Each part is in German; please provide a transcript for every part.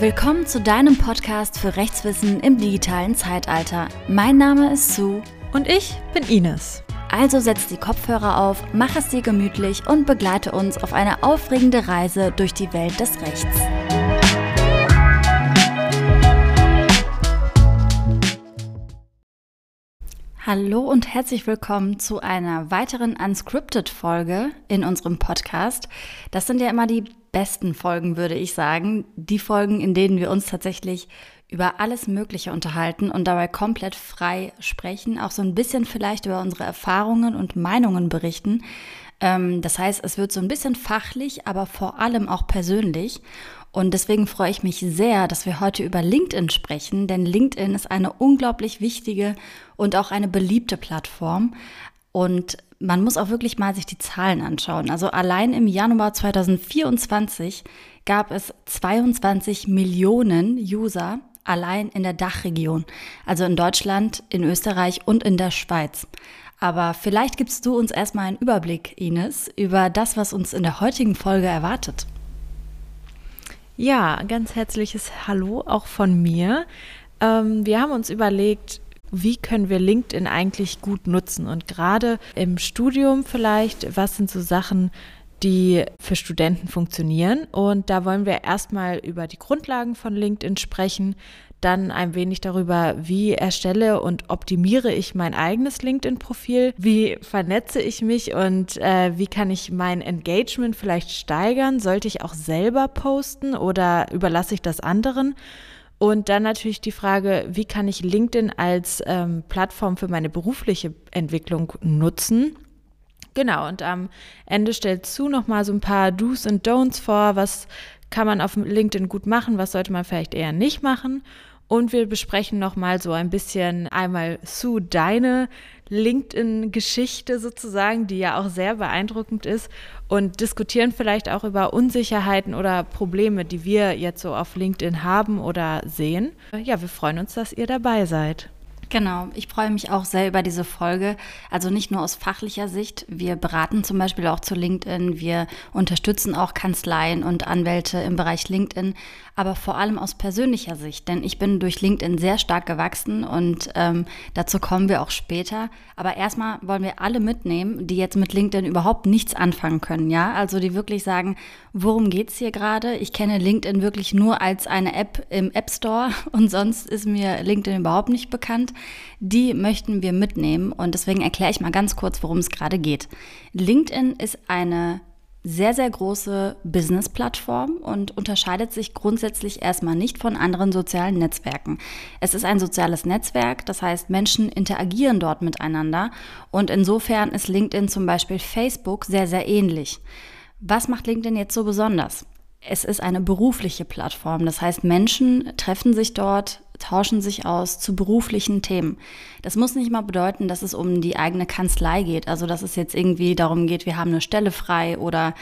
Willkommen zu deinem Podcast für Rechtswissen im digitalen Zeitalter. Mein Name ist Sue. Und ich bin Ines. Also setz die Kopfhörer auf, mach es dir gemütlich und begleite uns auf eine aufregende Reise durch die Welt des Rechts. Hallo und herzlich willkommen zu einer weiteren Unscripted-Folge in unserem Podcast. Das sind ja immer die besten Folgen, würde ich sagen. Die Folgen, in denen wir uns tatsächlich über alles Mögliche unterhalten und dabei komplett frei sprechen, auch so ein bisschen vielleicht über unsere Erfahrungen und Meinungen berichten. Das heißt, es wird so ein bisschen fachlich, aber vor allem auch persönlich. Und deswegen freue ich mich sehr, dass wir heute über LinkedIn sprechen, denn LinkedIn ist eine unglaublich wichtige und auch eine beliebte Plattform. Und man muss auch wirklich mal sich die Zahlen anschauen. Also allein im Januar 2024 gab es 22 Millionen User allein in der Dachregion, also in Deutschland, in Österreich und in der Schweiz. Aber vielleicht gibst du uns erstmal einen Überblick, Ines, über das, was uns in der heutigen Folge erwartet. Ja, ganz herzliches Hallo auch von mir. Wir haben uns überlegt, wie können wir LinkedIn eigentlich gut nutzen? Und gerade im Studium vielleicht, was sind so Sachen, die für Studenten funktionieren? Und da wollen wir erstmal über die Grundlagen von LinkedIn sprechen, dann ein wenig darüber, wie erstelle und optimiere ich mein eigenes LinkedIn-Profil, wie vernetze ich mich und wie kann ich mein Engagement vielleicht steigern? Sollte ich auch selber posten oder überlasse ich das anderen? Und dann natürlich die Frage, wie kann ich LinkedIn als Plattform für meine berufliche Entwicklung nutzen? Genau, und am Ende stellt Sue nochmal so ein paar Do's und Don'ts vor, was kann man auf LinkedIn gut machen, was sollte man vielleicht eher nicht machen. Und wir besprechen nochmal so ein bisschen einmal, Sue, deine LinkedIn-Geschichte sozusagen, die ja auch sehr beeindruckend ist, und diskutieren vielleicht auch über Unsicherheiten oder Probleme, die wir jetzt so auf LinkedIn haben oder sehen. Ja, wir freuen uns, dass ihr dabei seid. Genau, ich freue mich auch sehr über diese Folge, also nicht nur aus fachlicher Sicht, wir beraten zum Beispiel auch zu LinkedIn, wir unterstützen auch Kanzleien und Anwälte im Bereich LinkedIn, aber vor allem aus persönlicher Sicht, denn ich bin durch LinkedIn sehr stark gewachsen und dazu kommen wir auch später, aber erstmal wollen wir alle mitnehmen, die jetzt mit LinkedIn überhaupt nichts anfangen können, ja, also die wirklich sagen, worum geht's hier gerade? Ich kenne LinkedIn wirklich nur als eine App im App Store und sonst ist mir LinkedIn überhaupt nicht bekannt. Die möchten wir mitnehmen und deswegen erkläre ich mal ganz kurz, worum es gerade geht. LinkedIn ist eine sehr, sehr große Business-Plattform und unterscheidet sich grundsätzlich erstmal nicht von anderen sozialen Netzwerken. Es ist ein soziales Netzwerk, das heißt, Menschen interagieren dort miteinander und insofern ist LinkedIn zum Beispiel Facebook sehr, sehr ähnlich. Was macht LinkedIn jetzt so besonders? Es ist eine berufliche Plattform, das heißt, Menschen treffen sich dort, tauschen sich aus zu beruflichen Themen. Das muss nicht mal bedeuten, dass es um die eigene Kanzlei geht, also dass es jetzt irgendwie darum geht, wir haben eine Stelle frei oder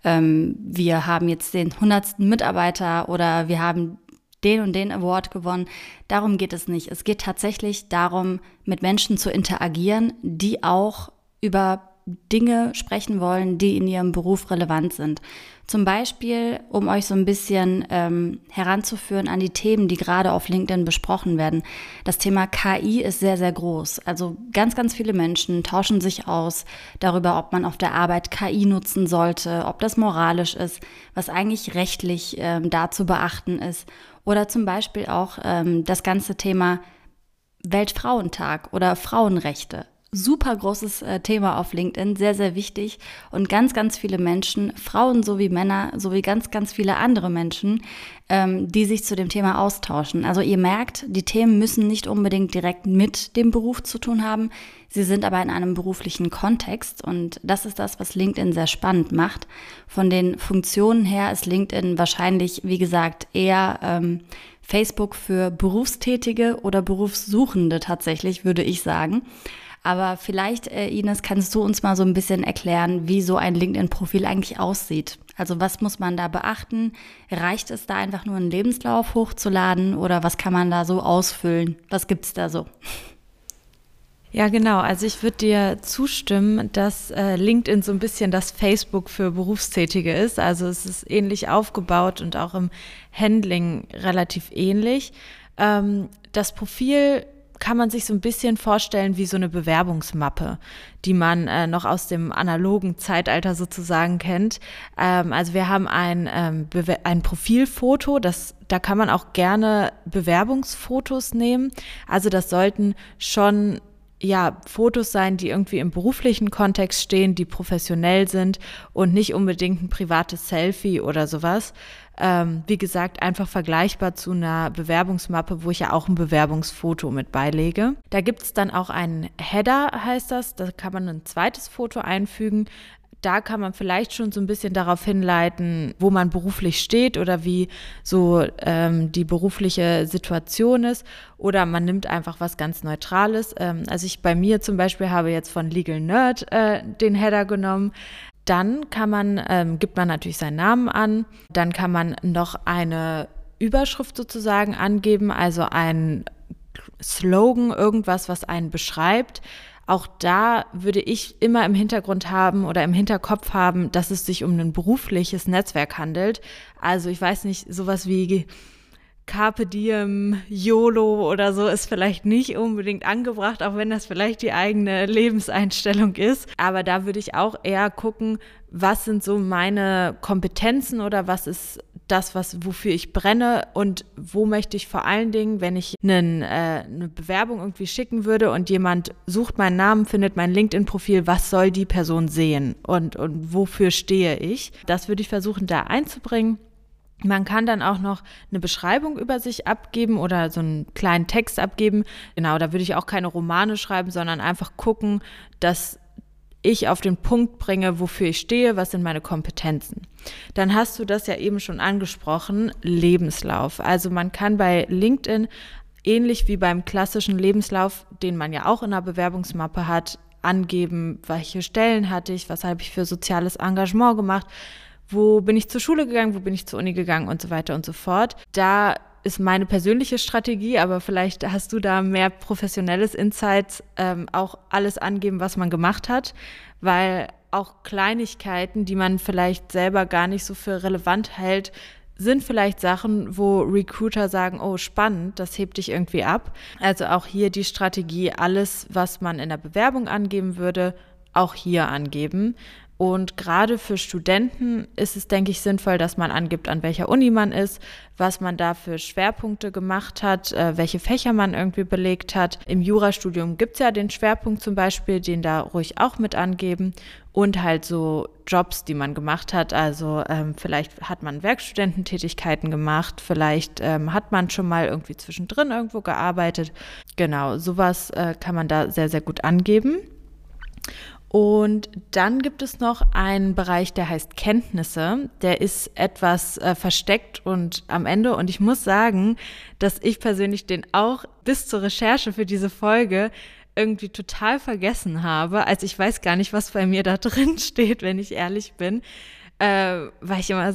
wir haben jetzt den 100. Mitarbeiter oder wir haben den und den Award gewonnen. Darum geht es nicht. Es geht tatsächlich darum, mit Menschen zu interagieren, die auch über Dinge sprechen wollen, die in ihrem Beruf relevant sind. Zum Beispiel, um euch so ein bisschen heranzuführen an die Themen, die gerade auf LinkedIn besprochen werden. Das Thema KI ist sehr, sehr groß. Also ganz, ganz viele Menschen tauschen sich aus darüber, ob man auf der Arbeit KI nutzen sollte, ob das moralisch ist, was eigentlich rechtlich da zu beachten ist. Oder zum Beispiel auch das ganze Thema Weltfrauentag oder Frauenrechte. Super großes Thema auf LinkedIn, sehr, sehr wichtig und ganz, ganz viele Menschen, Frauen sowie Männer, sowie ganz, ganz viele andere Menschen, die sich zu dem Thema austauschen. Also ihr merkt, die Themen müssen nicht unbedingt direkt mit dem Beruf zu tun haben, sie sind aber in einem beruflichen Kontext und das ist das, was LinkedIn sehr spannend macht. Von den Funktionen her ist LinkedIn wahrscheinlich, wie gesagt, eher Facebook für Berufstätige oder Berufssuchende tatsächlich, würde ich sagen. Aber vielleicht, Ines, kannst du uns mal so ein bisschen erklären, wie so ein LinkedIn-Profil eigentlich aussieht. Also was muss man da beachten? Reicht es da einfach nur einen Lebenslauf hochzuladen oder was kann man da so ausfüllen? Was gibt's da so? Ja, genau. Also ich würde dir zustimmen, dass LinkedIn so ein bisschen das Facebook für Berufstätige ist. Also es ist ähnlich aufgebaut und auch im Handling relativ ähnlich. Das Profil kann man sich so ein bisschen vorstellen wie so eine Bewerbungsmappe, die man noch aus dem analogen Zeitalter sozusagen kennt. Also wir haben ein Profilfoto, da kann man auch gerne Bewerbungsfotos nehmen. Also das sollten schon Fotos sein, die irgendwie im beruflichen Kontext stehen, die professionell sind und nicht unbedingt ein privates Selfie oder sowas. Wie gesagt, einfach vergleichbar zu einer Bewerbungsmappe, wo ich ja auch ein Bewerbungsfoto mit beilege. Da gibt es dann auch einen Header, heißt das. Da kann man ein zweites Foto einfügen. Da kann man vielleicht schon so ein bisschen darauf hinleiten, wo man beruflich steht oder wie so die berufliche Situation ist. Oder man nimmt einfach was ganz Neutrales. Also ich bei mir zum Beispiel habe jetzt von Legal Nerd den Header genommen. Dann gibt man natürlich seinen Namen an. Dann kann man noch eine Überschrift sozusagen angeben, also ein Slogan, irgendwas, was einen beschreibt. Auch da würde ich immer im Hintergrund haben oder im Hinterkopf haben, dass es sich um ein berufliches Netzwerk handelt. Also ich weiß nicht, sowas wie Carpe Diem, YOLO oder so ist vielleicht nicht unbedingt angebracht, auch wenn das vielleicht die eigene Lebenseinstellung ist. Aber da würde ich auch eher gucken, was sind so meine Kompetenzen oder was ist das, wofür ich brenne und wo möchte ich vor allen Dingen, wenn ich eine Bewerbung irgendwie schicken würde und jemand sucht meinen Namen, findet mein LinkedIn-Profil, was soll die Person sehen und wofür stehe ich? Das würde ich versuchen, da einzubringen. Man kann dann auch noch eine Beschreibung über sich abgeben oder so einen kleinen Text abgeben. Genau, da würde ich auch keine Romane schreiben, sondern einfach gucken, dass ich auf den Punkt bringe, wofür ich stehe, was sind meine Kompetenzen. Dann hast du das ja eben schon angesprochen, Lebenslauf. Also man kann bei LinkedIn, ähnlich wie beim klassischen Lebenslauf, den man ja auch in einer Bewerbungsmappe hat, angeben, welche Stellen hatte ich, was habe ich für soziales Engagement gemacht, wo bin ich zur Schule gegangen, wo bin ich zur Uni gegangen und so weiter und so fort. Da ist meine persönliche Strategie, aber vielleicht hast du da mehr professionelles Insights, auch alles angeben, was man gemacht hat, weil auch Kleinigkeiten, die man vielleicht selber gar nicht so für relevant hält, sind vielleicht Sachen, wo Recruiter sagen, oh spannend, das hebt dich irgendwie ab. Also auch hier die Strategie, alles, was man in der Bewerbung angeben würde, auch hier angeben. Und gerade für Studenten ist es, denke ich, sinnvoll, dass man angibt, an welcher Uni man ist, was man da für Schwerpunkte gemacht hat, welche Fächer man irgendwie belegt hat. Im Jurastudium gibt es ja den Schwerpunkt zum Beispiel, den da ruhig auch mit angeben und halt so Jobs, die man gemacht hat. Also vielleicht hat man Werkstudententätigkeiten gemacht, vielleicht hat man schon mal irgendwie zwischendrin irgendwo gearbeitet. Genau, sowas kann man da sehr, sehr gut angeben. Und dann gibt es noch einen Bereich, der heißt Kenntnisse. Der ist etwas versteckt und am Ende. Und ich muss sagen, dass ich persönlich den auch bis zur Recherche für diese Folge irgendwie total vergessen habe. Also ich weiß gar nicht, was bei mir da drin steht, wenn ich ehrlich bin. Weil ich immer,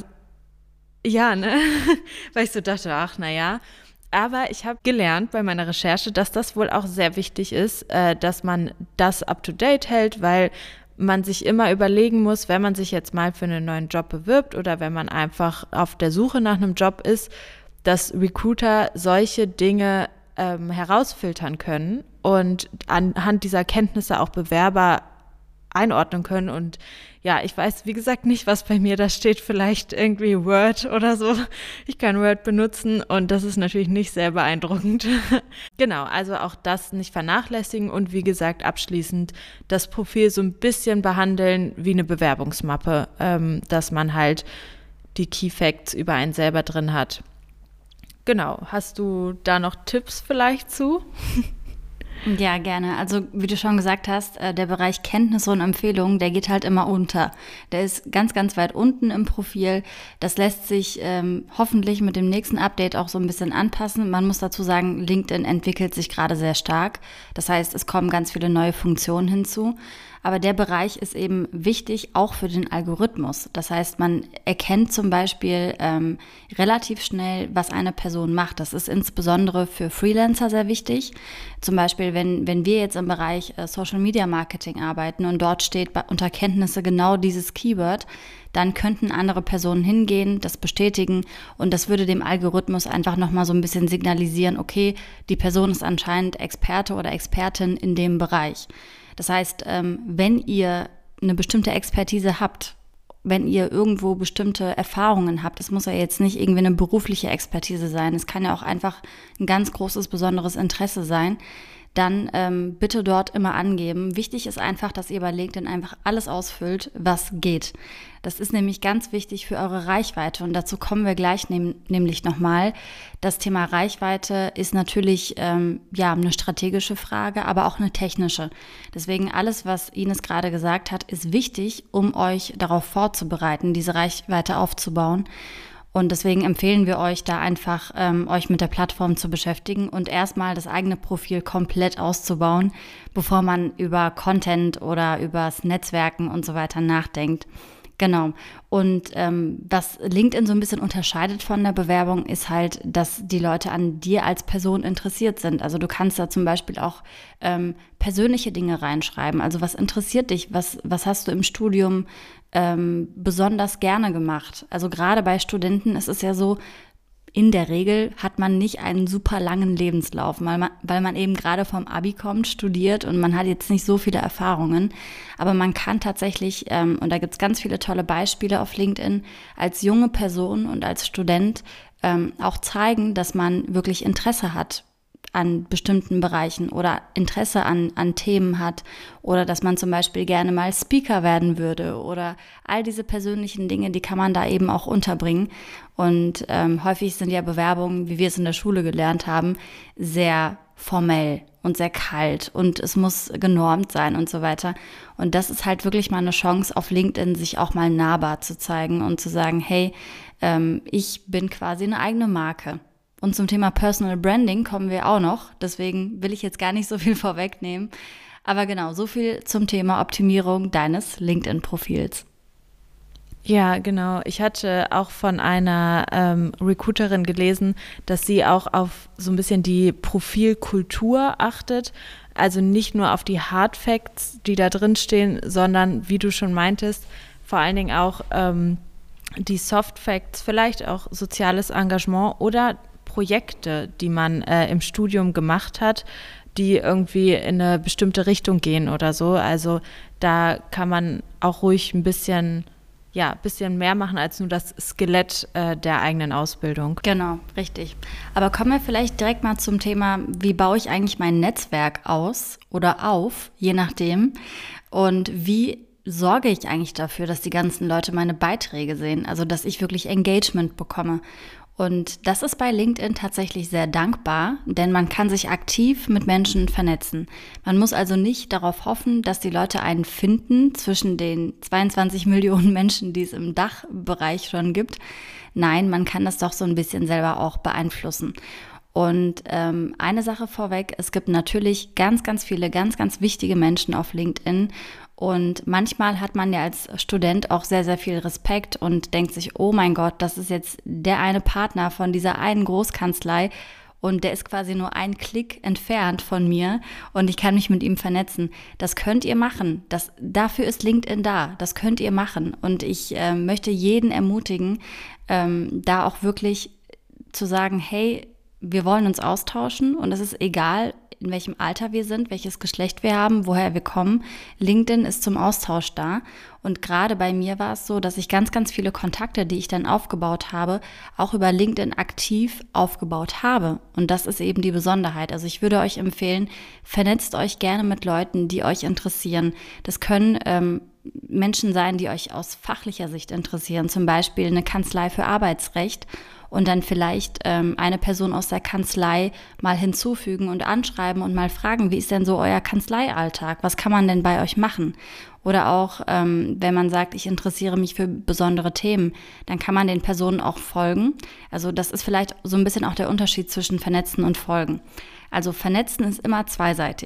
weil ich so dachte, ach, naja. Aber ich habe gelernt bei meiner Recherche, dass das wohl auch sehr wichtig ist, dass man das up-to-date hält, weil man sich immer überlegen muss, wenn man sich jetzt mal für einen neuen Job bewirbt oder wenn man einfach auf der Suche nach einem Job ist, dass Recruiter solche Dinge herausfiltern können und anhand dieser Kenntnisse auch Bewerber einordnen können. Und ja, ich weiß, wie gesagt, nicht, was bei mir da steht, vielleicht irgendwie Word oder so. Ich kann Word benutzen und das ist natürlich nicht sehr beeindruckend. Genau, also auch das nicht vernachlässigen und wie gesagt, abschließend das Profil so ein bisschen behandeln wie eine Bewerbungsmappe, dass man halt die Key Facts über einen selber drin hat. Genau, hast du da noch Tipps vielleicht zu? Ja, gerne. Also wie du schon gesagt hast, der Bereich Kenntnisse und Empfehlungen, der geht halt immer unter. Der ist ganz, ganz weit unten im Profil. Das lässt sich hoffentlich mit dem nächsten Update auch so ein bisschen anpassen. Man muss dazu sagen, LinkedIn entwickelt sich gerade sehr stark. Das heißt, es kommen ganz viele neue Funktionen hinzu. Aber der Bereich ist eben wichtig, auch für den Algorithmus. Das heißt, man erkennt zum Beispiel relativ schnell, was eine Person macht. Das ist insbesondere für Freelancer sehr wichtig. Zum Beispiel, wenn wir jetzt im Bereich Social Media Marketing arbeiten und dort steht unter Kenntnisse genau dieses Keyword, dann könnten andere Personen hingehen, das bestätigen und das würde dem Algorithmus einfach nochmal so ein bisschen signalisieren, okay, die Person ist anscheinend Experte oder Expertin in dem Bereich. Das heißt, wenn ihr eine bestimmte Expertise habt, wenn ihr irgendwo bestimmte Erfahrungen habt, das muss ja jetzt nicht irgendwie eine berufliche Expertise sein, es kann ja auch einfach ein ganz großes, besonderes Interesse sein, dann bitte dort immer angeben. Wichtig ist einfach, dass ihr bei LinkedIn einfach alles ausfüllt, was geht. Das ist nämlich ganz wichtig für eure Reichweite und dazu kommen wir gleich nämlich nochmal. Das Thema Reichweite ist natürlich eine strategische Frage, aber auch eine technische. Deswegen alles, was Ines gerade gesagt hat, ist wichtig, um euch darauf vorzubereiten, diese Reichweite aufzubauen. Und deswegen empfehlen wir euch da einfach, euch mit der Plattform zu beschäftigen und erstmal das eigene Profil komplett auszubauen, bevor man über Content oder übers Netzwerken und so weiter nachdenkt. Genau. Und was LinkedIn so ein bisschen unterscheidet von der Bewerbung, ist halt, dass die Leute an dir als Person interessiert sind. Also du kannst da zum Beispiel auch persönliche Dinge reinschreiben. Also was interessiert dich? Was hast du im Studium besonders gerne gemacht? Also gerade bei Studenten ist es ja so, in der Regel hat man nicht einen super langen Lebenslauf, weil man eben gerade vom Abi kommt, studiert und man hat jetzt nicht so viele Erfahrungen. Aber man kann tatsächlich, und da gibt es ganz viele tolle Beispiele auf LinkedIn, als junge Person und als Student auch zeigen, dass man wirklich Interesse hat an bestimmten Bereichen oder Interesse an Themen hat oder dass man zum Beispiel gerne mal Speaker werden würde oder all diese persönlichen Dinge, die kann man da eben auch unterbringen. Und häufig sind ja Bewerbungen, wie wir es in der Schule gelernt haben, sehr formell und sehr kalt und es muss genormt sein und so weiter. Und das ist halt wirklich mal eine Chance, auf LinkedIn sich auch mal nahbar zu zeigen und zu sagen, hey, ich bin quasi eine eigene Marke. Und zum Thema Personal Branding kommen wir auch noch. Deswegen will ich jetzt gar nicht so viel vorwegnehmen. Aber genau, so viel zum Thema Optimierung deines LinkedIn-Profils. Ja, genau. Ich hatte auch von einer Recruiterin gelesen, dass sie auch auf so ein bisschen die Profilkultur achtet. Also nicht nur auf die Hard Facts, die da drin stehen, sondern, wie du schon meintest, vor allen Dingen auch die Soft Facts, vielleicht auch soziales Engagement oder Projekte, die man im Studium gemacht hat, die irgendwie in eine bestimmte Richtung gehen oder so. Also da kann man auch ruhig ein bisschen mehr machen als nur das Skelett der eigenen Ausbildung. Genau, richtig. Aber kommen wir vielleicht direkt mal zum Thema, wie baue ich eigentlich mein Netzwerk aus oder auf, je nachdem. Und wie sorge ich eigentlich dafür, dass die ganzen Leute meine Beiträge sehen, also dass ich wirklich Engagement bekomme. Und das ist bei LinkedIn tatsächlich sehr dankbar, denn man kann sich aktiv mit Menschen vernetzen. Man muss also nicht darauf hoffen, dass die Leute einen finden zwischen den 22 Millionen Menschen, die es im Dachbereich schon gibt. Nein, man kann das doch so ein bisschen selber auch beeinflussen. Und eine Sache vorweg, es gibt natürlich ganz, ganz viele, ganz, ganz wichtige Menschen auf LinkedIn. Und manchmal hat man ja als Student auch sehr, sehr viel Respekt und denkt sich, oh mein Gott, das ist jetzt der eine Partner von dieser einen Großkanzlei und der ist quasi nur einen Klick entfernt von mir und ich kann mich mit ihm vernetzen. Das könnt ihr machen. Dafür ist LinkedIn da. Das könnt ihr machen. Und ich möchte jeden ermutigen, da auch wirklich zu sagen, hey, wir wollen uns austauschen und es ist egal, in welchem Alter wir sind, welches Geschlecht wir haben, woher wir kommen. LinkedIn ist zum Austausch da. Und gerade bei mir war es so, dass ich ganz, ganz viele Kontakte, die ich dann aufgebaut habe, auch über LinkedIn aktiv aufgebaut habe. Und das ist eben die Besonderheit. Also ich würde euch empfehlen, vernetzt euch gerne mit Leuten, die euch interessieren. Das können Menschen sein, die euch aus fachlicher Sicht interessieren, zum Beispiel eine Kanzlei für Arbeitsrecht. Und dann vielleicht eine Person aus der Kanzlei mal hinzufügen und anschreiben und mal fragen, wie ist denn so euer Kanzleialltag? Was kann man denn bei euch machen? Oder auch, wenn man sagt, ich interessiere mich für besondere Themen, dann kann man den Personen auch folgen. Also das ist vielleicht so ein bisschen auch der Unterschied zwischen Vernetzen und Folgen. Also Vernetzen ist immer zweiseitig.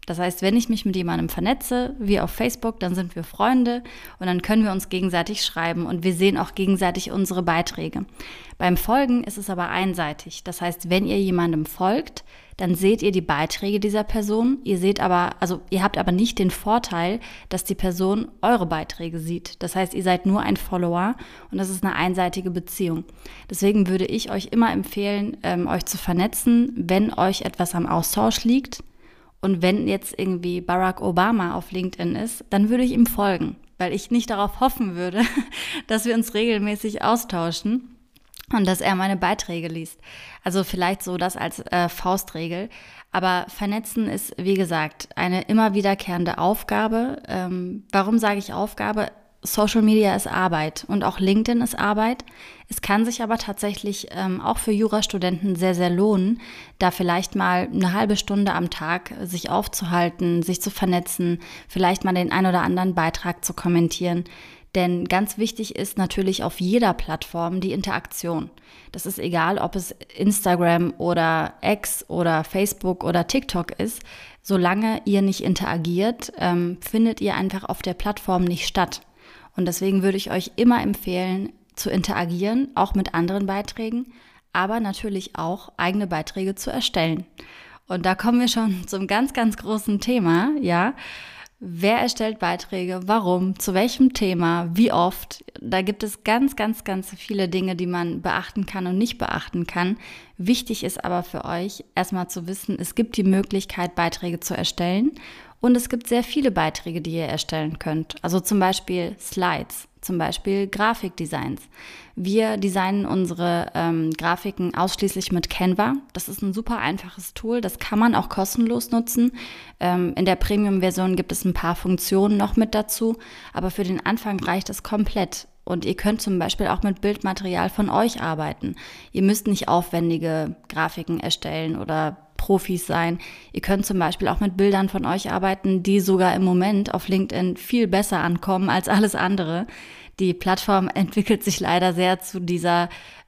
Das heißt, wenn ich mich mit jemandem vernetze, wie auf Facebook, dann sind wir Freunde und dann können wir uns gegenseitig schreiben und wir sehen auch gegenseitig unsere Beiträge. Beim Folgen ist es aber einseitig. Das heißt, wenn ihr jemandem folgt, dann seht ihr die Beiträge dieser Person. Ihr habt aber nicht den Vorteil, dass die Person eure Beiträge sieht. Das heißt, ihr seid nur ein Follower und das ist eine einseitige Beziehung. Deswegen würde ich euch immer empfehlen, euch zu vernetzen, wenn euch etwas am Austausch liegt. Und wenn jetzt irgendwie Barack Obama auf LinkedIn ist, dann würde ich ihm folgen, weil ich nicht darauf hoffen würde, dass wir uns regelmäßig austauschen und dass er meine Beiträge liest. Also vielleicht so das als Faustregel. Aber vernetzen ist, wie gesagt, eine immer wiederkehrende Aufgabe. Warum sage ich Aufgabe? Social Media ist Arbeit und auch LinkedIn ist Arbeit. Es kann sich aber tatsächlich auch für Jurastudenten sehr, sehr lohnen, da vielleicht mal eine halbe Stunde am Tag sich aufzuhalten, sich zu vernetzen, vielleicht mal den ein oder anderen Beitrag zu kommentieren. Denn ganz wichtig ist natürlich auf jeder Plattform die Interaktion. Das ist egal, ob es Instagram oder X oder Facebook oder TikTok ist. Solange ihr nicht interagiert, findet ihr einfach auf der Plattform nicht statt. Und deswegen würde ich euch immer empfehlen, zu interagieren, auch mit anderen Beiträgen, aber natürlich auch eigene Beiträge zu erstellen. Und da kommen wir schon zum ganz, ganz großen Thema, ja. Wer erstellt Beiträge? Warum? Zu welchem Thema? Wie oft? Da gibt es ganz, ganz, ganz viele Dinge, die man beachten kann und nicht beachten kann. Wichtig ist aber für euch erstmal zu wissen, es gibt die Möglichkeit, Beiträge zu erstellen. Und es gibt sehr viele Beiträge, die ihr erstellen könnt. Also zum Beispiel Slides, zum Beispiel Grafikdesigns. Wir designen unsere Grafiken ausschließlich mit Canva. Das ist ein super einfaches Tool, das kann man auch kostenlos nutzen. In der Premium-Version gibt es ein paar Funktionen noch mit dazu, aber für den Anfang reicht es komplett. Und ihr könnt zum Beispiel auch mit Bildmaterial von euch arbeiten. Ihr müsst nicht aufwendige Grafiken erstellen oder Profis sein. Ihr könnt zum Beispiel auch mit Bildern von euch arbeiten, die sogar im Moment auf LinkedIn viel besser ankommen als alles andere. Die Plattform entwickelt sich leider sehr zu dieser,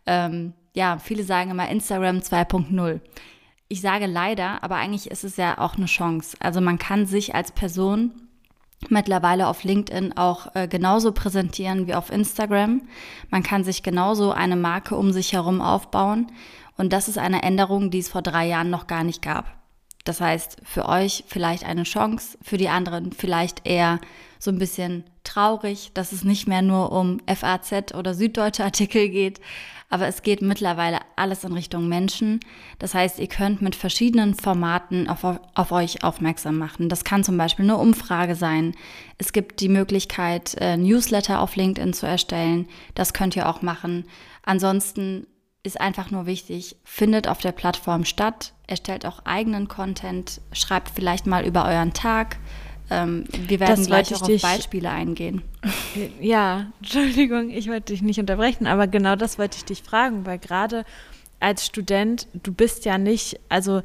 viele sagen immer Instagram 2.0. Ich sage leider, aber eigentlich ist es ja auch eine Chance. Also man kann sich als Person mittlerweile auf LinkedIn auch genauso präsentieren wie auf Instagram. Man kann sich genauso eine Marke um sich herum aufbauen. Und das ist eine Änderung, die es vor 3 Jahren noch gar nicht gab. Das heißt, für euch vielleicht eine Chance, für die anderen vielleicht eher so ein bisschen traurig, dass es nicht mehr nur um FAZ oder Süddeutsche Artikel geht, aber es geht mittlerweile alles in Richtung Menschen. Das heißt, ihr könnt mit verschiedenen Formaten auf euch aufmerksam machen. Das kann zum Beispiel eine Umfrage sein. Es gibt die Möglichkeit, Newsletter auf LinkedIn zu erstellen. Das könnt ihr auch machen. Ansonsten ist einfach nur wichtig, findet auf der Plattform statt, erstellt auch eigenen Content, schreibt vielleicht mal über euren Tag. Wir werden gleich auch auf Beispiele eingehen. Ja, Entschuldigung, ich wollte dich nicht unterbrechen, aber genau das wollte ich dich fragen, weil gerade als Student, du bist ja nicht, also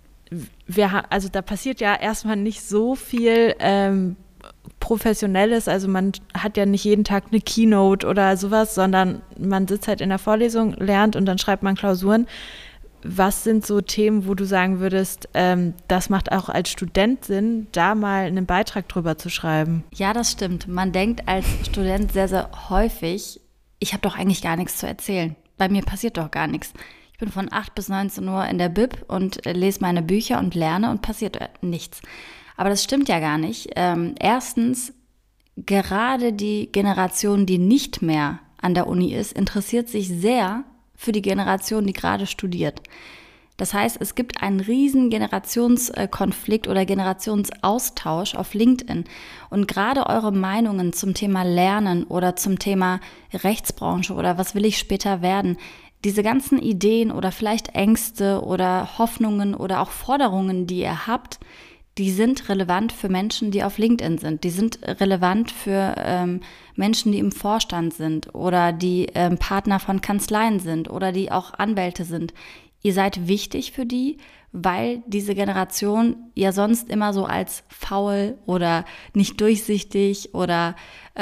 da passiert ja erstmal nicht so viel Professionelles, also man hat ja nicht jeden Tag eine Keynote oder sowas, sondern man sitzt halt in der Vorlesung, lernt und dann schreibt man Klausuren. Was sind so Themen, wo du sagen würdest, das macht auch als Student Sinn, da mal einen Beitrag drüber zu schreiben? Ja, das stimmt. Man denkt als Student sehr, sehr häufig, ich habe doch eigentlich gar nichts zu erzählen. Bei mir passiert doch gar nichts. Ich bin von 8 bis 19 Uhr in der Bib und lese meine Bücher und lerne und passiert nichts. Aber das stimmt ja gar nicht. Erstens, gerade die Generation, die nicht mehr an der Uni ist, interessiert sich sehr für die Generation, die gerade studiert. Das heißt, es gibt einen riesen Generationskonflikt oder Generationsaustausch auf LinkedIn. Und gerade eure Meinungen zum Thema Lernen oder zum Thema Rechtsbranche oder was will ich später werden, diese ganzen Ideen oder vielleicht Ängste oder Hoffnungen oder auch Forderungen, die ihr habt, die sind relevant für Menschen, die auf LinkedIn sind. Die sind relevant für Menschen, die im Vorstand sind oder die Partner von Kanzleien sind oder die auch Anwälte sind. Ihr seid wichtig für die, weil diese Generation ja sonst immer so als faul oder nicht durchsichtig oder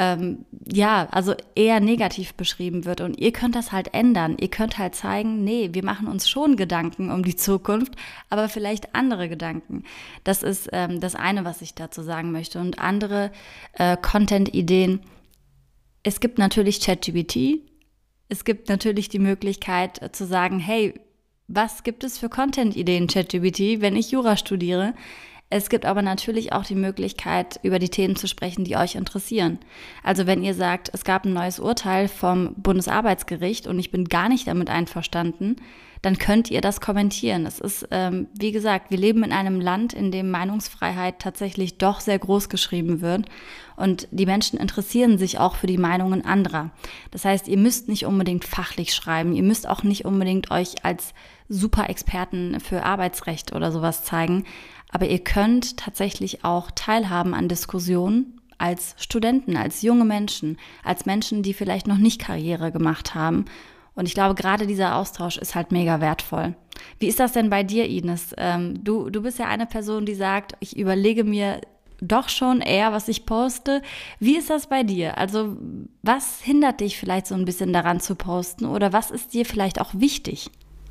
also eher negativ beschrieben wird. Und ihr könnt das halt ändern. Ihr könnt halt zeigen, nee, wir machen uns schon Gedanken um die Zukunft, aber vielleicht andere Gedanken. Das ist das eine, was ich dazu sagen möchte. Und andere Content-Ideen. Es gibt natürlich ChatGPT. Es gibt natürlich die Möglichkeit zu sagen, hey, was gibt es für Content-Ideen, ChatGPT, wenn ich Jura studiere? Es gibt aber natürlich auch die Möglichkeit, über die Themen zu sprechen, die euch interessieren. Also wenn ihr sagt, es gab ein neues Urteil vom Bundesarbeitsgericht und ich bin gar nicht damit einverstanden, dann könnt ihr das kommentieren. Es ist, wie gesagt, wir leben in einem Land, in dem Meinungsfreiheit tatsächlich doch sehr groß geschrieben wird. Und die Menschen interessieren sich auch für die Meinungen anderer. Das heißt, ihr müsst nicht unbedingt fachlich schreiben. Ihr müsst auch nicht unbedingt euch als Super-Experten für Arbeitsrecht oder sowas zeigen. Aber ihr könnt tatsächlich auch teilhaben an Diskussionen als Studenten, als junge Menschen, als Menschen, die vielleicht noch nicht Karriere gemacht haben. Und ich glaube, gerade dieser Austausch ist halt mega wertvoll. Wie ist das denn bei dir, Ines? Du bist ja eine Person, die sagt, ich überlege mir doch schon eher, was ich poste. Wie ist das bei dir? Also was hindert dich vielleicht so ein bisschen daran zu posten oder was ist dir vielleicht auch wichtig?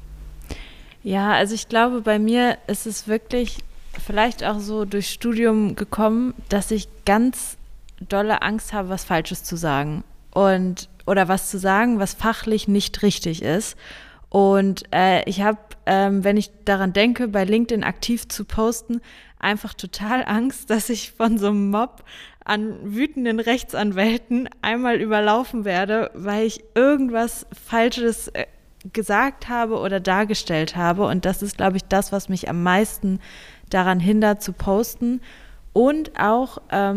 Ja, also ich glaube, bei mir ist es wirklich vielleicht auch so durch Studium gekommen, dass ich ganz dolle Angst habe, was Falsches zu sagen oder was zu sagen, was fachlich nicht richtig ist. Und ich habe, wenn ich daran denke, bei LinkedIn aktiv zu posten, einfach total Angst, dass ich von so einem Mob an wütenden Rechtsanwälten einmal überlaufen werde, weil ich irgendwas Falsches gesagt habe oder dargestellt habe. Und das ist, glaube ich, das, was mich am meisten daran hindert zu posten. Und auch,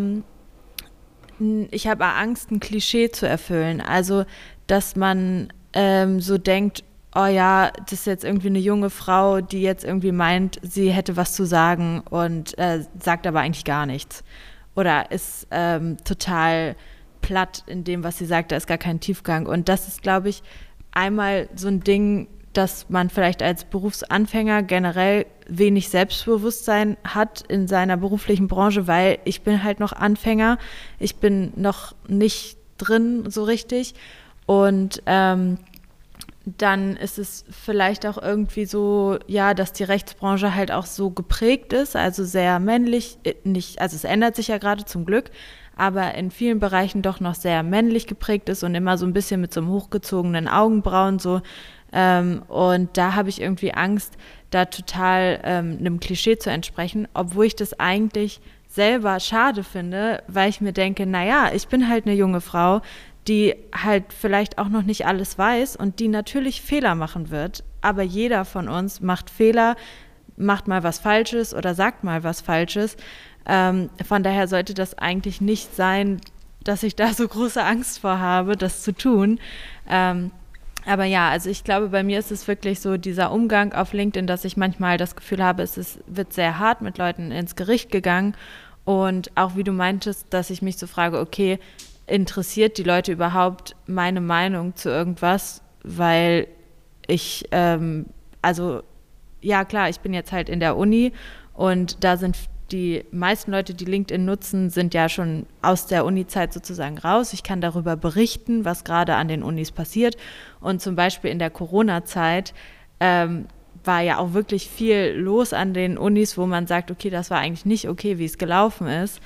ich habe Angst, ein Klischee zu erfüllen. Also, dass man so denkt, oh ja, das ist jetzt irgendwie eine junge Frau, die jetzt irgendwie meint, sie hätte was zu sagen und sagt aber eigentlich gar nichts. Oder ist total platt in dem, was sie sagt, da ist gar kein Tiefgang. Und das ist, glaube ich, einmal so ein Ding, dass man vielleicht als Berufsanfänger generell wenig Selbstbewusstsein hat in seiner beruflichen Branche, weil ich bin halt noch Anfänger, ich bin noch nicht drin so richtig und dann ist es vielleicht auch irgendwie so, ja, dass die Rechtsbranche halt auch so geprägt ist, also sehr männlich, also es ändert sich ja gerade zum Glück, aber in vielen Bereichen doch noch sehr männlich geprägt ist und immer so ein bisschen mit so einem hochgezogenen Augenbrauen so. Und da habe ich irgendwie Angst, da total einem Klischee zu entsprechen, obwohl ich das eigentlich selber schade finde, weil ich mir denke, naja, ich bin halt eine junge Frau, die halt vielleicht auch noch nicht alles weiß und die natürlich Fehler machen wird, aber jeder von uns macht Fehler, macht mal was Falsches oder sagt mal was Falsches. Von daher sollte das eigentlich nicht sein, dass ich da so große Angst vor habe, das zu tun. Aber ja, also ich glaube, bei mir ist es wirklich so dieser Umgang auf LinkedIn, dass ich manchmal das Gefühl habe, wird sehr hart mit Leuten ins Gericht gegangen. Und auch wie du meintest, dass ich mich so frage, okay, interessiert die Leute überhaupt meine Meinung zu irgendwas? Weil ich, also ja klar, ich bin jetzt halt in der Uni und da sind die meisten Leute, die LinkedIn nutzen, sind ja schon aus der Uni-Zeit sozusagen raus. Ich kann darüber berichten, was gerade an den Unis passiert. Und zum Beispiel in der Corona-Zeit war ja auch wirklich viel los an den Unis, wo man sagt, okay, das war eigentlich nicht okay, wie es gelaufen ist.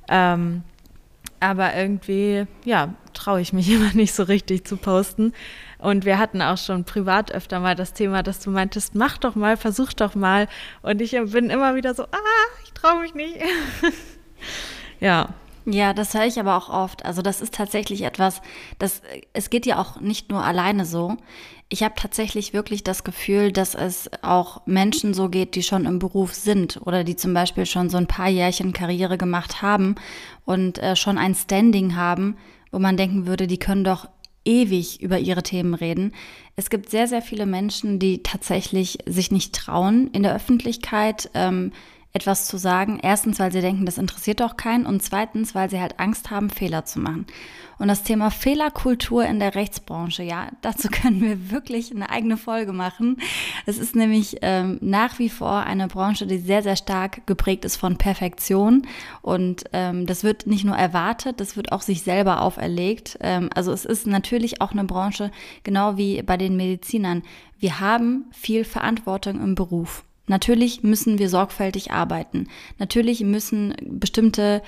Aber irgendwie, ja, traue ich mich immer nicht so richtig zu posten. Und wir hatten auch schon privat öfter mal das Thema, dass du meintest, mach doch mal, versuch doch mal. Und ich bin immer wieder so, ich traue mich nicht. Ja. Ja, das höre ich aber auch oft. Also das ist tatsächlich etwas, es geht ja auch nicht nur alleine so. Ich habe tatsächlich wirklich das Gefühl, dass es auch Menschen so geht, die schon im Beruf sind oder die zum Beispiel schon so ein paar Jährchen Karriere gemacht haben und schon ein Standing haben, wo man denken würde, die können doch ewig über ihre Themen reden. Es gibt sehr, sehr viele Menschen, die tatsächlich sich nicht trauen, in der Öffentlichkeit etwas zu sagen. Erstens, weil sie denken, das interessiert doch keinen und zweitens, weil sie halt Angst haben, Fehler zu machen. Und das Thema Fehlerkultur in der Rechtsbranche, ja, dazu können wir wirklich eine eigene Folge machen. Es ist nämlich nach wie vor eine Branche, die sehr, sehr stark geprägt ist von Perfektion und das wird nicht nur erwartet, das wird auch sich selber auferlegt. Also es ist natürlich auch eine Branche, genau wie bei den Medizinern. Wir haben viel Verantwortung im Beruf. Natürlich müssen wir sorgfältig arbeiten. Natürlich müssen bestimmte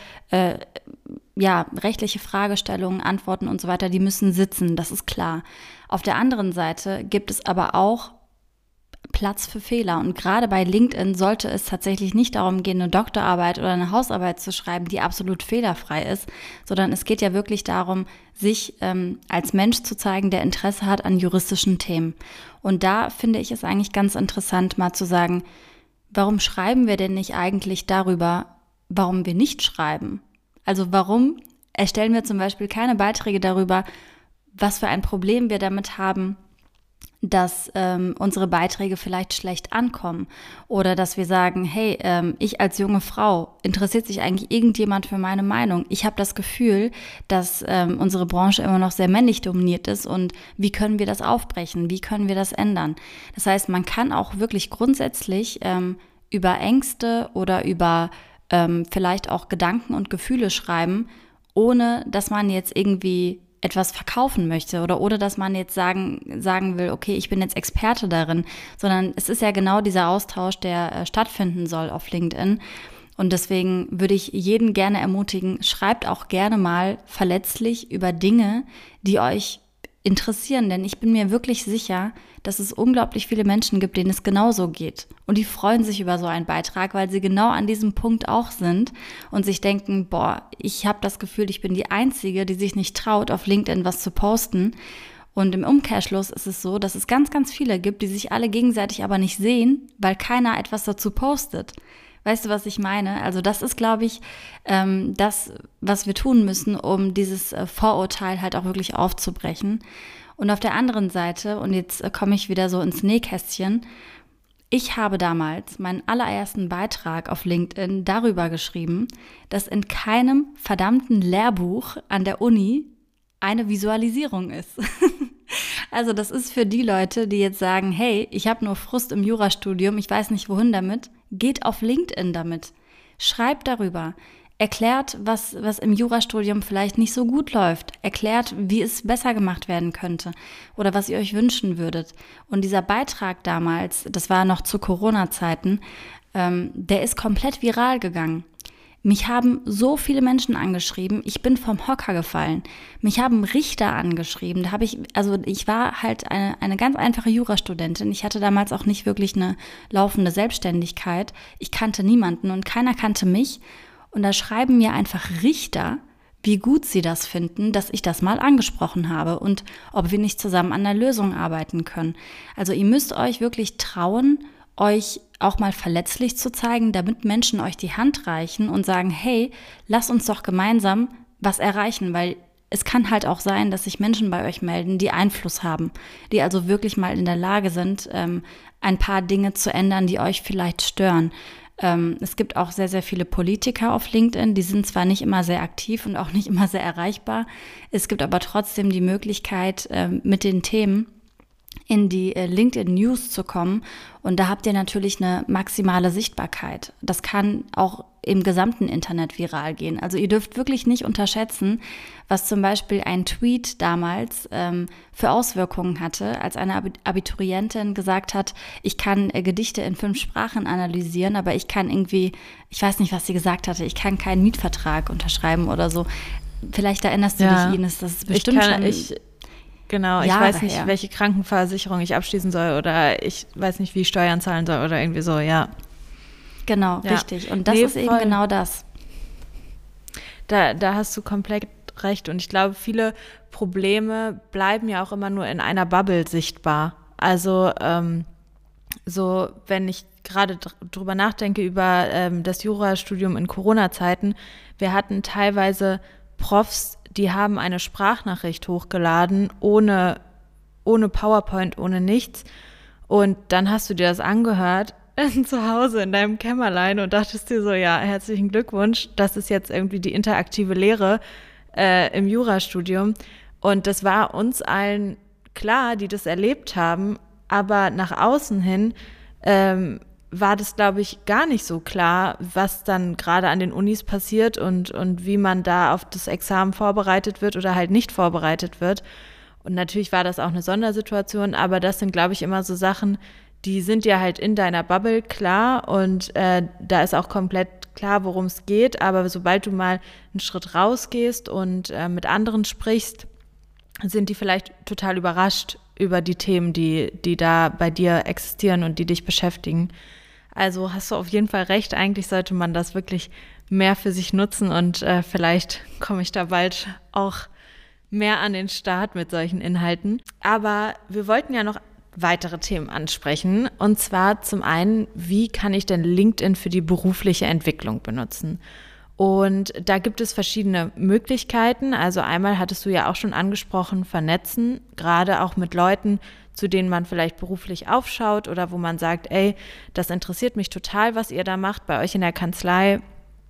rechtliche Fragestellungen, Antworten und so weiter, die müssen sitzen, das ist klar. Auf der anderen Seite gibt es aber auch Platz für Fehler. Und gerade bei LinkedIn sollte es tatsächlich nicht darum gehen, eine Doktorarbeit oder eine Hausarbeit zu schreiben, die absolut fehlerfrei ist, sondern es geht ja wirklich darum, sich als Mensch zu zeigen, der Interesse hat an juristischen Themen. Und da finde ich es eigentlich ganz interessant, mal zu sagen, warum schreiben wir denn nicht eigentlich darüber, warum wir nicht schreiben? Also warum erstellen wir zum Beispiel keine Beiträge darüber, was für ein Problem wir damit haben, dass unsere Beiträge vielleicht schlecht ankommen oder dass wir sagen, hey, ich als junge Frau, interessiert sich eigentlich irgendjemand für meine Meinung? Ich habe das Gefühl, dass unsere Branche immer noch sehr männlich dominiert ist und wie können wir das aufbrechen? Wie können wir das ändern? Das heißt, man kann auch wirklich grundsätzlich über Ängste oder über vielleicht auch Gedanken und Gefühle schreiben, ohne dass man jetzt irgendwie etwas verkaufen möchte oder ohne dass man jetzt sagen will, okay, ich bin jetzt Experte darin, sondern es ist ja genau dieser Austausch, der stattfinden soll auf LinkedIn. Und deswegen würde ich jeden gerne ermutigen, schreibt auch gerne mal verletzlich über Dinge, die euch interessieren, denn ich bin mir wirklich sicher, dass es unglaublich viele Menschen gibt, denen es genauso geht. Und die freuen sich über so einen Beitrag, weil sie genau an diesem Punkt auch sind und sich denken, boah, ich habe das Gefühl, ich bin die Einzige, die sich nicht traut, auf LinkedIn was zu posten. Und im Umkehrschluss ist es so, dass es ganz, ganz viele gibt, die sich alle gegenseitig aber nicht sehen, weil keiner etwas dazu postet. Weißt du, was ich meine? Also das ist, glaube ich, das, was wir tun müssen, um dieses Vorurteil halt auch wirklich aufzubrechen. Und auf der anderen Seite, und jetzt komme ich wieder so ins Nähkästchen, ich habe damals meinen allerersten Beitrag auf LinkedIn darüber geschrieben, dass in keinem verdammten Lehrbuch an der Uni eine Visualisierung ist. Also das ist für die Leute, die jetzt sagen, hey, ich habe nur Frust im Jurastudium, ich weiß nicht wohin damit, geht auf LinkedIn damit. Schreibt darüber. Erklärt, was im Jurastudium vielleicht nicht so gut läuft. Erklärt, wie es besser gemacht werden könnte oder was ihr euch wünschen würdet. Und dieser Beitrag damals, das war noch zu Corona-Zeiten, der ist komplett viral gegangen. Mich haben so viele Menschen angeschrieben, ich bin vom Hocker gefallen. Mich haben Richter angeschrieben. Ich war halt eine ganz einfache Jurastudentin. Ich hatte damals auch nicht wirklich eine laufende Selbstständigkeit. Ich kannte niemanden und keiner kannte mich. Und da schreiben mir einfach Richter, wie gut sie das finden, dass ich das mal angesprochen habe und ob wir nicht zusammen an der Lösung arbeiten können. Also ihr müsst euch wirklich trauen, euch auch mal verletzlich zu zeigen, damit Menschen euch die Hand reichen und sagen, hey, lass uns doch gemeinsam was erreichen, weil es kann halt auch sein, dass sich Menschen bei euch melden, die Einfluss haben, die also wirklich mal in der Lage sind, ein paar Dinge zu ändern, die euch vielleicht stören. Es gibt auch sehr, sehr viele Politiker auf LinkedIn, die sind zwar nicht immer sehr aktiv und auch nicht immer sehr erreichbar, es gibt aber trotzdem die Möglichkeit, mit den Themen in die LinkedIn News zu kommen und da habt ihr natürlich eine maximale Sichtbarkeit. Das kann auch im gesamten Internet viral gehen. Also ihr dürft wirklich nicht unterschätzen, was zum Beispiel ein Tweet damals für Auswirkungen hatte, als eine Abiturientin gesagt hat, ich kann Gedichte in 5 Sprachen analysieren, aber ich kann irgendwie, ich weiß nicht, was sie gesagt hatte, ich kann keinen Mietvertrag unterschreiben oder so. Vielleicht erinnerst du dich, Ines, das ist bestimmt Genau, ich weiß nicht, welche Krankenversicherung ich abschließen soll oder ich weiß nicht, wie ich Steuern zahlen soll oder irgendwie so, ja. Genau, richtig. Und das ist eben genau das. Da hast du komplett recht. Und ich glaube, viele Probleme bleiben ja auch immer nur in einer Bubble sichtbar. Also so, wenn ich gerade drüber nachdenke über das Jurastudium in Corona-Zeiten, wir hatten teilweise Profs, die haben eine Sprachnachricht hochgeladen, ohne PowerPoint, ohne nichts. Und dann hast du dir das angehört. zu Hause in deinem Kämmerlein und dachtest dir so, ja, herzlichen Glückwunsch, das ist jetzt irgendwie die interaktive Lehre im Jurastudium. Und das war uns allen klar, die das erlebt haben, aber nach außen hin war das, glaube ich, gar nicht so klar, was dann gerade an den Unis passiert und wie man da auf das Examen vorbereitet wird oder halt nicht vorbereitet wird. Und natürlich war das auch eine Sondersituation, aber das sind, glaube ich, immer so Sachen, die sind ja halt in deiner Bubble klar und da ist auch komplett klar, worum es geht. Aber sobald du mal einen Schritt rausgehst und mit anderen sprichst, sind die vielleicht total überrascht über die Themen, die da bei dir existieren und die dich beschäftigen. Also hast du auf jeden Fall recht, eigentlich sollte man das wirklich mehr für sich nutzen und vielleicht komme ich da bald auch mehr an den Start mit solchen Inhalten. Aber wir wollten ja noch weitere Themen ansprechen und zwar zum einen, wie kann ich denn LinkedIn für die berufliche Entwicklung benutzen? Und da gibt es verschiedene Möglichkeiten. Also einmal hattest du ja auch schon angesprochen, vernetzen, gerade auch mit Leuten, zu denen man vielleicht beruflich aufschaut oder wo man sagt, ey, das interessiert mich total, was ihr da macht bei euch in der Kanzlei.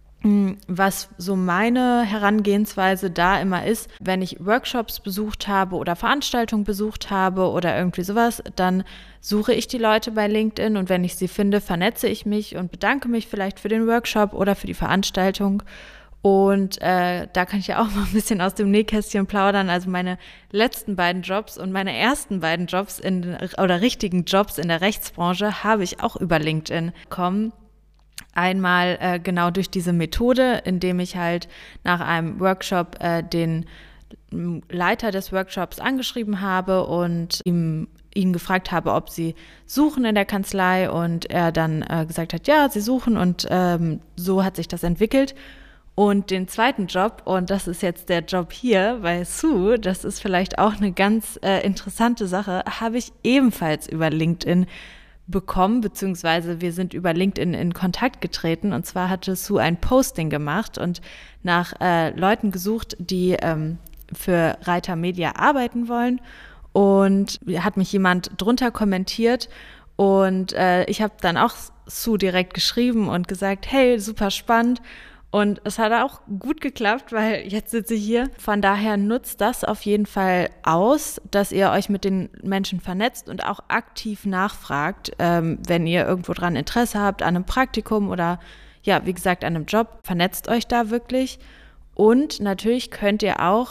Was so meine Herangehensweise da immer ist, wenn ich Workshops besucht habe oder Veranstaltungen besucht habe oder irgendwie sowas, dann suche ich die Leute bei LinkedIn und wenn ich sie finde, vernetze ich mich und bedanke mich vielleicht für den Workshop oder für die Veranstaltung. Und da kann ich ja auch mal ein bisschen aus dem Nähkästchen plaudern. Also meine letzten beiden Jobs und meine ersten beiden Jobs oder richtigen Jobs in der Rechtsbranche habe ich auch über LinkedIn bekommen. Einmal genau durch diese Methode, indem ich halt nach einem Workshop den Leiter des Workshops angeschrieben habe und ihn gefragt habe, ob sie suchen in der Kanzlei und er dann gesagt hat, ja, sie suchen und so hat sich das entwickelt. Und den zweiten Job, und das ist jetzt der Job hier bei Sue, das ist vielleicht auch eine ganz interessante Sache, habe ich ebenfalls über LinkedIn bekommen, beziehungsweise wir sind über LinkedIn in Kontakt getreten und zwar hatte Sue ein Posting gemacht und nach Leuten gesucht, die für Reiter Media arbeiten wollen und hat mich jemand drunter kommentiert und ich habe dann auch Sue direkt geschrieben und gesagt, hey, super spannend. Und es hat auch gut geklappt, weil jetzt sitze ich hier. Von daher nutzt das auf jeden Fall aus, dass ihr euch mit den Menschen vernetzt und auch aktiv nachfragt, wenn ihr irgendwo dran Interesse habt, an einem Praktikum oder ja, wie gesagt, an einem Job. Vernetzt euch da wirklich. Und natürlich könnt ihr auch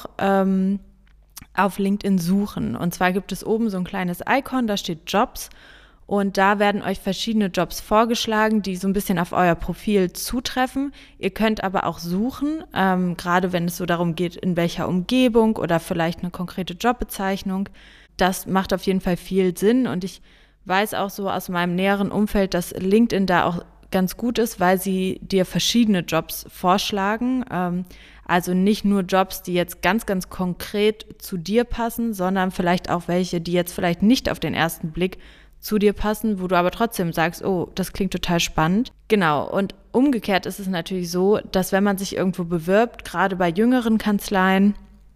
auf LinkedIn suchen. Und zwar gibt es oben so ein kleines Icon, da steht Jobs. Und da werden euch verschiedene Jobs vorgeschlagen, die so ein bisschen auf euer Profil zutreffen. Ihr könnt aber auch suchen, gerade wenn es so darum geht, in welcher Umgebung oder vielleicht eine konkrete Jobbezeichnung. Das macht auf jeden Fall viel Sinn. Und ich weiß auch so aus meinem näheren Umfeld, dass LinkedIn da auch ganz gut ist, weil sie dir verschiedene Jobs vorschlagen. Also nicht nur Jobs, die jetzt ganz, ganz konkret zu dir passen, sondern vielleicht auch welche, die jetzt vielleicht nicht auf den ersten Blick zu dir passen, wo du aber trotzdem sagst, oh, das klingt total spannend. Genau, und umgekehrt ist es natürlich so, dass wenn man sich irgendwo bewirbt, gerade bei jüngeren Kanzleien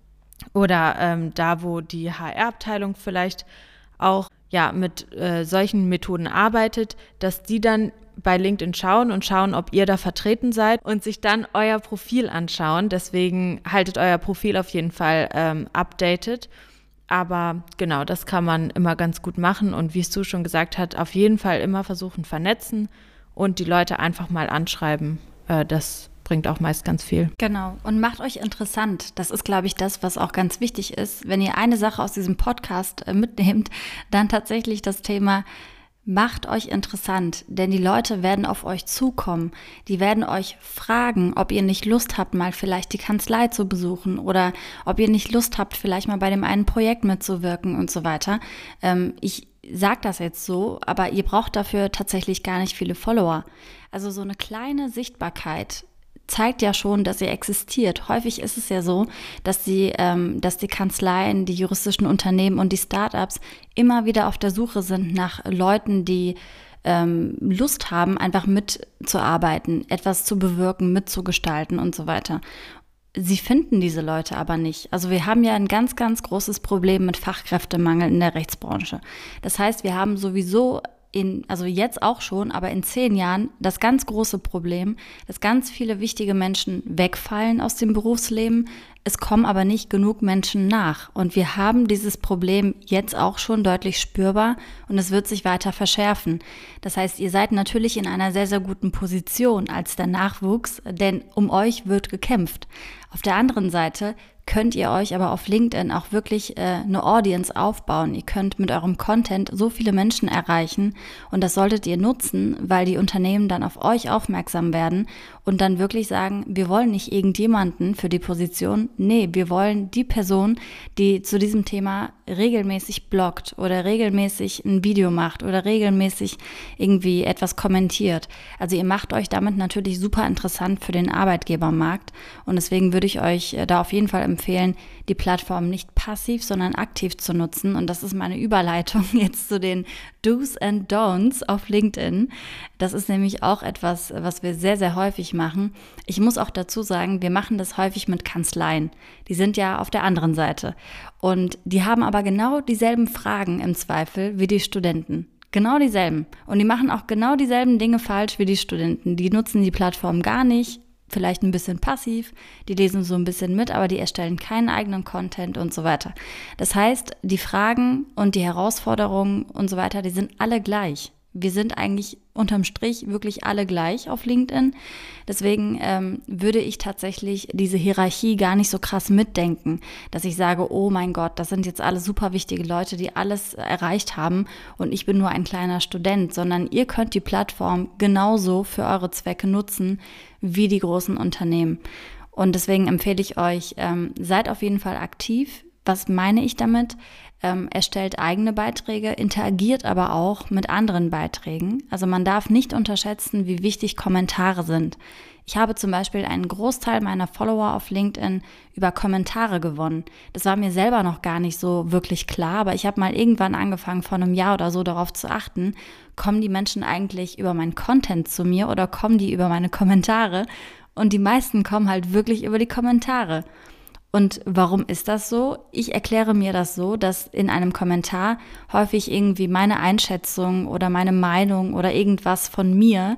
oder da, wo die HR-Abteilung vielleicht auch ja mit solchen Methoden arbeitet, dass die dann bei LinkedIn schauen, ob ihr da vertreten seid und sich dann euer Profil anschauen. Deswegen haltet euer Profil auf jeden Fall updated. Aber genau, das kann man immer ganz gut machen und wie es du schon gesagt hast, auf jeden Fall immer versuchen vernetzen und die Leute einfach mal anschreiben. Das bringt auch meist ganz viel. Genau, und macht euch interessant. Das ist, glaube ich, das, was auch ganz wichtig ist. Wenn ihr eine Sache aus diesem Podcast mitnehmt, dann tatsächlich das Thema: Macht euch interessant, denn die Leute werden auf euch zukommen. Die werden euch fragen, ob ihr nicht Lust habt, mal vielleicht die Kanzlei zu besuchen oder ob ihr nicht Lust habt, vielleicht mal bei dem einen Projekt mitzuwirken und so weiter. Ich sage das jetzt so, aber ihr braucht dafür tatsächlich gar nicht viele Follower. Also so eine kleine Sichtbarkeit zeigt ja schon, dass ihr existiert. Häufig ist es ja so, dass die Kanzleien, die juristischen Unternehmen und die Startups immer wieder auf der Suche sind nach Leuten, die Lust haben, einfach mitzuarbeiten, etwas zu bewirken, mitzugestalten und so weiter. Sie finden diese Leute aber nicht. Also wir haben ja ein ganz, ganz großes Problem mit Fachkräftemangel in der Rechtsbranche. Das heißt, wir haben sowieso also jetzt auch schon, aber in 10 Jahren das ganz große Problem, dass ganz viele wichtige Menschen wegfallen aus dem Berufsleben. Es kommen aber nicht genug Menschen nach. Und wir haben dieses Problem jetzt auch schon deutlich spürbar und es wird sich weiter verschärfen. Das heißt, ihr seid natürlich in einer sehr, sehr guten Position als der Nachwuchs, denn um euch wird gekämpft. Auf der anderen Seite könnt ihr euch aber auf LinkedIn auch wirklich eine Audience aufbauen. Ihr könnt mit eurem Content so viele Menschen erreichen und das solltet ihr nutzen, weil die Unternehmen dann auf euch aufmerksam werden und dann wirklich sagen, wir wollen nicht irgendjemanden für die Position, nee, wir wollen die Person, die zu diesem Thema regelmäßig bloggt oder regelmäßig ein Video macht oder regelmäßig irgendwie etwas kommentiert. Also ihr macht euch damit natürlich super interessant für den Arbeitgebermarkt und deswegen würde ich euch da auf jeden Fall empfehlen, die Plattform nicht passiv, sondern aktiv zu nutzen. Und das ist meine Überleitung jetzt zu den Do's and Don'ts auf LinkedIn. Das ist nämlich auch etwas, was wir sehr, sehr häufig machen. Ich muss auch dazu sagen, wir machen das häufig mit Kanzleien. Die sind ja auf der anderen Seite. Und die haben aber genau dieselben Fragen im Zweifel wie die Studenten. Genau dieselben. Und die machen auch genau dieselben Dinge falsch wie die Studenten. Die nutzen die Plattform gar nicht. Vielleicht ein bisschen passiv, die lesen so ein bisschen mit, aber die erstellen keinen eigenen Content und so weiter. Das heißt, die Fragen und die Herausforderungen und so weiter, die sind alle gleich. Wir sind eigentlich unterm Strich wirklich alle gleich auf LinkedIn. Deswegen würde ich tatsächlich diese Hierarchie gar nicht so krass mitdenken, dass ich sage, oh mein Gott, das sind jetzt alle super wichtige Leute, die alles erreicht haben und ich bin nur ein kleiner Student, sondern ihr könnt die Plattform genauso für eure Zwecke nutzen wie die großen Unternehmen. Und deswegen empfehle ich euch, seid auf jeden Fall aktiv. Was meine ich damit? Erstellt eigene Beiträge, interagiert aber auch mit anderen Beiträgen. Also man darf nicht unterschätzen, wie wichtig Kommentare sind. Ich habe zum Beispiel einen Großteil meiner Follower auf LinkedIn über Kommentare gewonnen. Das war mir selber noch gar nicht so wirklich klar, aber ich habe mal irgendwann angefangen, vor einem Jahr oder so darauf zu achten, kommen die Menschen eigentlich über meinen Content zu mir oder kommen die über meine Kommentare? Und die meisten kommen halt wirklich über die Kommentare. Und warum ist das so? Ich erkläre mir das so, dass in einem Kommentar häufig irgendwie meine Einschätzung oder meine Meinung oder irgendwas von mir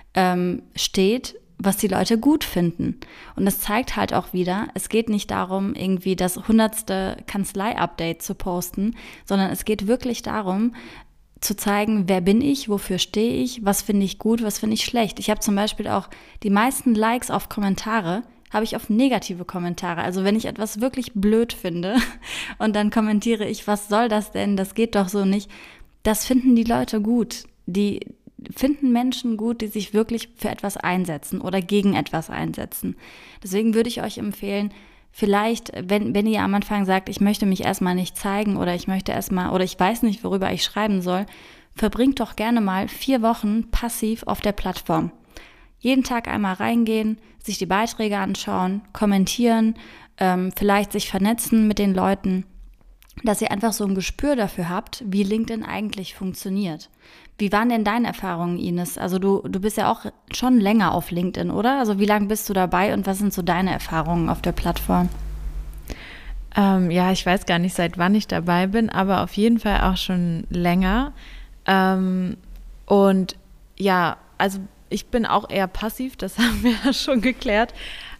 steht, was die Leute gut finden. Und das zeigt halt auch wieder, es geht nicht darum, irgendwie das 100. Kanzlei-Update zu posten, sondern es geht wirklich darum, zu zeigen, wer bin ich, wofür stehe ich, was finde ich gut, was finde ich schlecht. Ich habe zum Beispiel auch die meisten Likes auf Kommentare, habe ich auf negative Kommentare. Also wenn ich etwas wirklich blöd finde und dann kommentiere ich, was soll das denn, das geht doch so nicht, das finden die Leute gut. Die finden Menschen gut, die sich wirklich für etwas einsetzen oder gegen etwas einsetzen. Deswegen würde ich euch empfehlen, vielleicht, wenn ihr am Anfang sagt, ich möchte mich erstmal nicht zeigen oder ich weiß nicht, worüber ich schreiben soll, verbringt doch gerne mal 4 Wochen passiv auf der Plattform. Jeden Tag einmal reingehen, sich die Beiträge anschauen, kommentieren, vielleicht sich vernetzen mit den Leuten, dass ihr einfach so ein Gespür dafür habt, wie LinkedIn eigentlich funktioniert. Wie waren denn deine Erfahrungen, Ines? Also du bist ja auch schon länger auf LinkedIn, oder? Also wie lange bist du dabei und was sind so deine Erfahrungen auf der Plattform? Ja, ich weiß gar nicht, seit wann ich dabei bin, aber auf jeden Fall auch schon länger. Und ja, also ich bin auch eher passiv, das haben wir ja schon geklärt.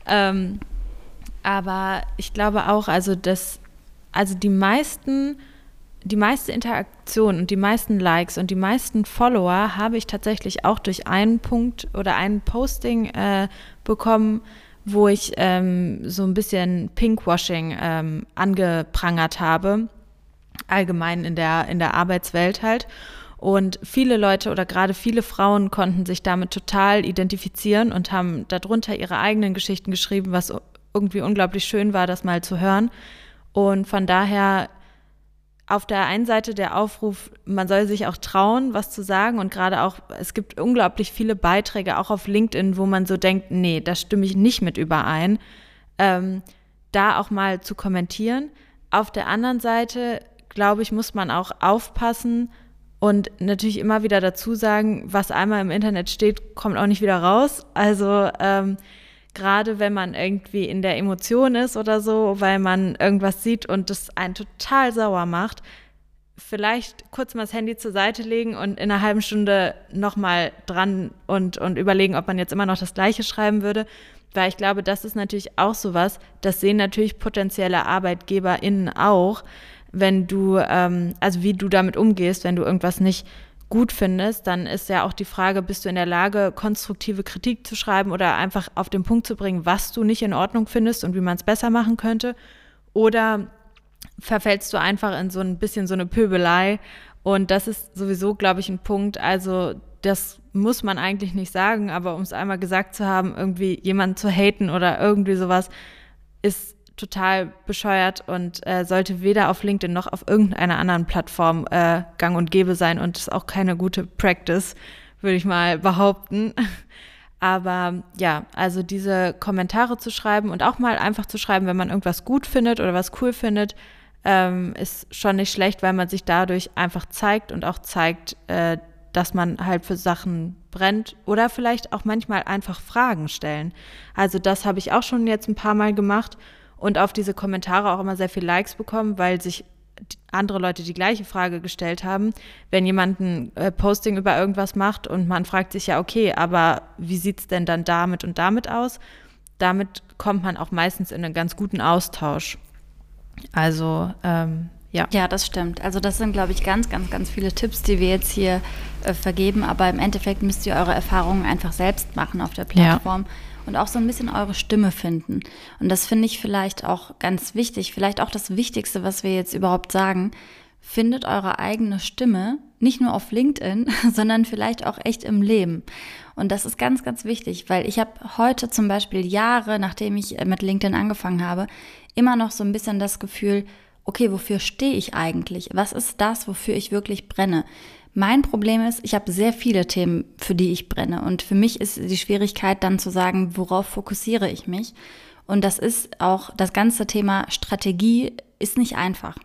Aber ich glaube auch, also die meiste Interaktion und die meisten Likes und die meisten Follower habe ich tatsächlich auch durch einen Punkt oder ein Posting bekommen, wo ich so ein bisschen Pinkwashing angeprangert habe, allgemein in der Arbeitswelt halt. Und viele Leute oder gerade viele Frauen konnten sich damit total identifizieren und haben darunter ihre eigenen Geschichten geschrieben, was irgendwie unglaublich schön war, das mal zu hören. Und von daher auf der einen Seite der Aufruf, man soll sich auch trauen, was zu sagen. Und gerade auch, es gibt unglaublich viele Beiträge, auch auf LinkedIn, wo man so denkt, nee, da stimme ich nicht mit überein. Da auch mal zu kommentieren. Auf der anderen Seite, glaube ich, muss man auch aufpassen und natürlich immer wieder dazu sagen, was einmal im Internet steht, kommt auch nicht wieder raus. Also gerade wenn man irgendwie in der Emotion ist oder so, weil man irgendwas sieht und das einen total sauer macht, vielleicht kurz mal das Handy zur Seite legen und in einer halben Stunde nochmal dran und überlegen, ob man jetzt immer noch das Gleiche schreiben würde. Weil ich glaube, das ist natürlich auch sowas, das sehen natürlich potenzielle ArbeitgeberInnen auch, wenn du, also wie du damit umgehst, wenn du irgendwas nicht gut findest, dann ist ja auch die Frage, bist du in der Lage, konstruktive Kritik zu schreiben oder einfach auf den Punkt zu bringen, was du nicht in Ordnung findest und wie man es besser machen könnte? Oder verfällst du einfach in so ein bisschen so eine Pöbelei? Und das ist sowieso, glaube ich, ein Punkt, also das muss man eigentlich nicht sagen, aber um es einmal gesagt zu haben, irgendwie jemanden zu haten oder irgendwie sowas, ist total bescheuert und sollte weder auf LinkedIn noch auf irgendeiner anderen Plattform gang und gäbe sein und ist auch keine gute Practice, würde ich mal behaupten. Aber ja, also diese Kommentare zu schreiben und auch mal einfach zu schreiben, wenn man irgendwas gut findet oder was cool findet, ist schon nicht schlecht, weil man sich dadurch einfach zeigt und auch zeigt, dass man halt für Sachen brennt oder vielleicht auch manchmal einfach Fragen stellen. Also das habe ich auch schon jetzt ein paar Mal gemacht und auf diese Kommentare auch immer sehr viel Likes bekommen, weil sich andere Leute die gleiche Frage gestellt haben. Wenn jemand ein Posting über irgendwas macht und man fragt sich ja, okay, aber wie sieht es denn dann damit und damit aus? Damit kommt man auch meistens in einen ganz guten Austausch. Also, ja. Ja, das stimmt. Also das sind, glaube ich, ganz, ganz, ganz viele Tipps, die wir jetzt hier vergeben. Aber im Endeffekt müsst ihr eure Erfahrungen einfach selbst machen auf der Plattform und auch so ein bisschen eure Stimme finden. Und das finde ich vielleicht auch ganz wichtig, vielleicht auch das Wichtigste, was wir jetzt überhaupt sagen. Findet eure eigene Stimme, nicht nur auf LinkedIn, sondern vielleicht auch echt im Leben. Und das ist ganz, ganz wichtig, weil ich habe heute zum Beispiel Jahre, nachdem ich mit LinkedIn angefangen habe, immer noch so ein bisschen das Gefühl, okay, wofür stehe ich eigentlich? Was ist das, wofür ich wirklich brenne? Mein Problem ist, ich habe sehr viele Themen, für die ich brenne. Und für mich ist die Schwierigkeit dann zu sagen, worauf fokussiere ich mich? Und das ist auch, das ganze Thema Strategie ist nicht einfach.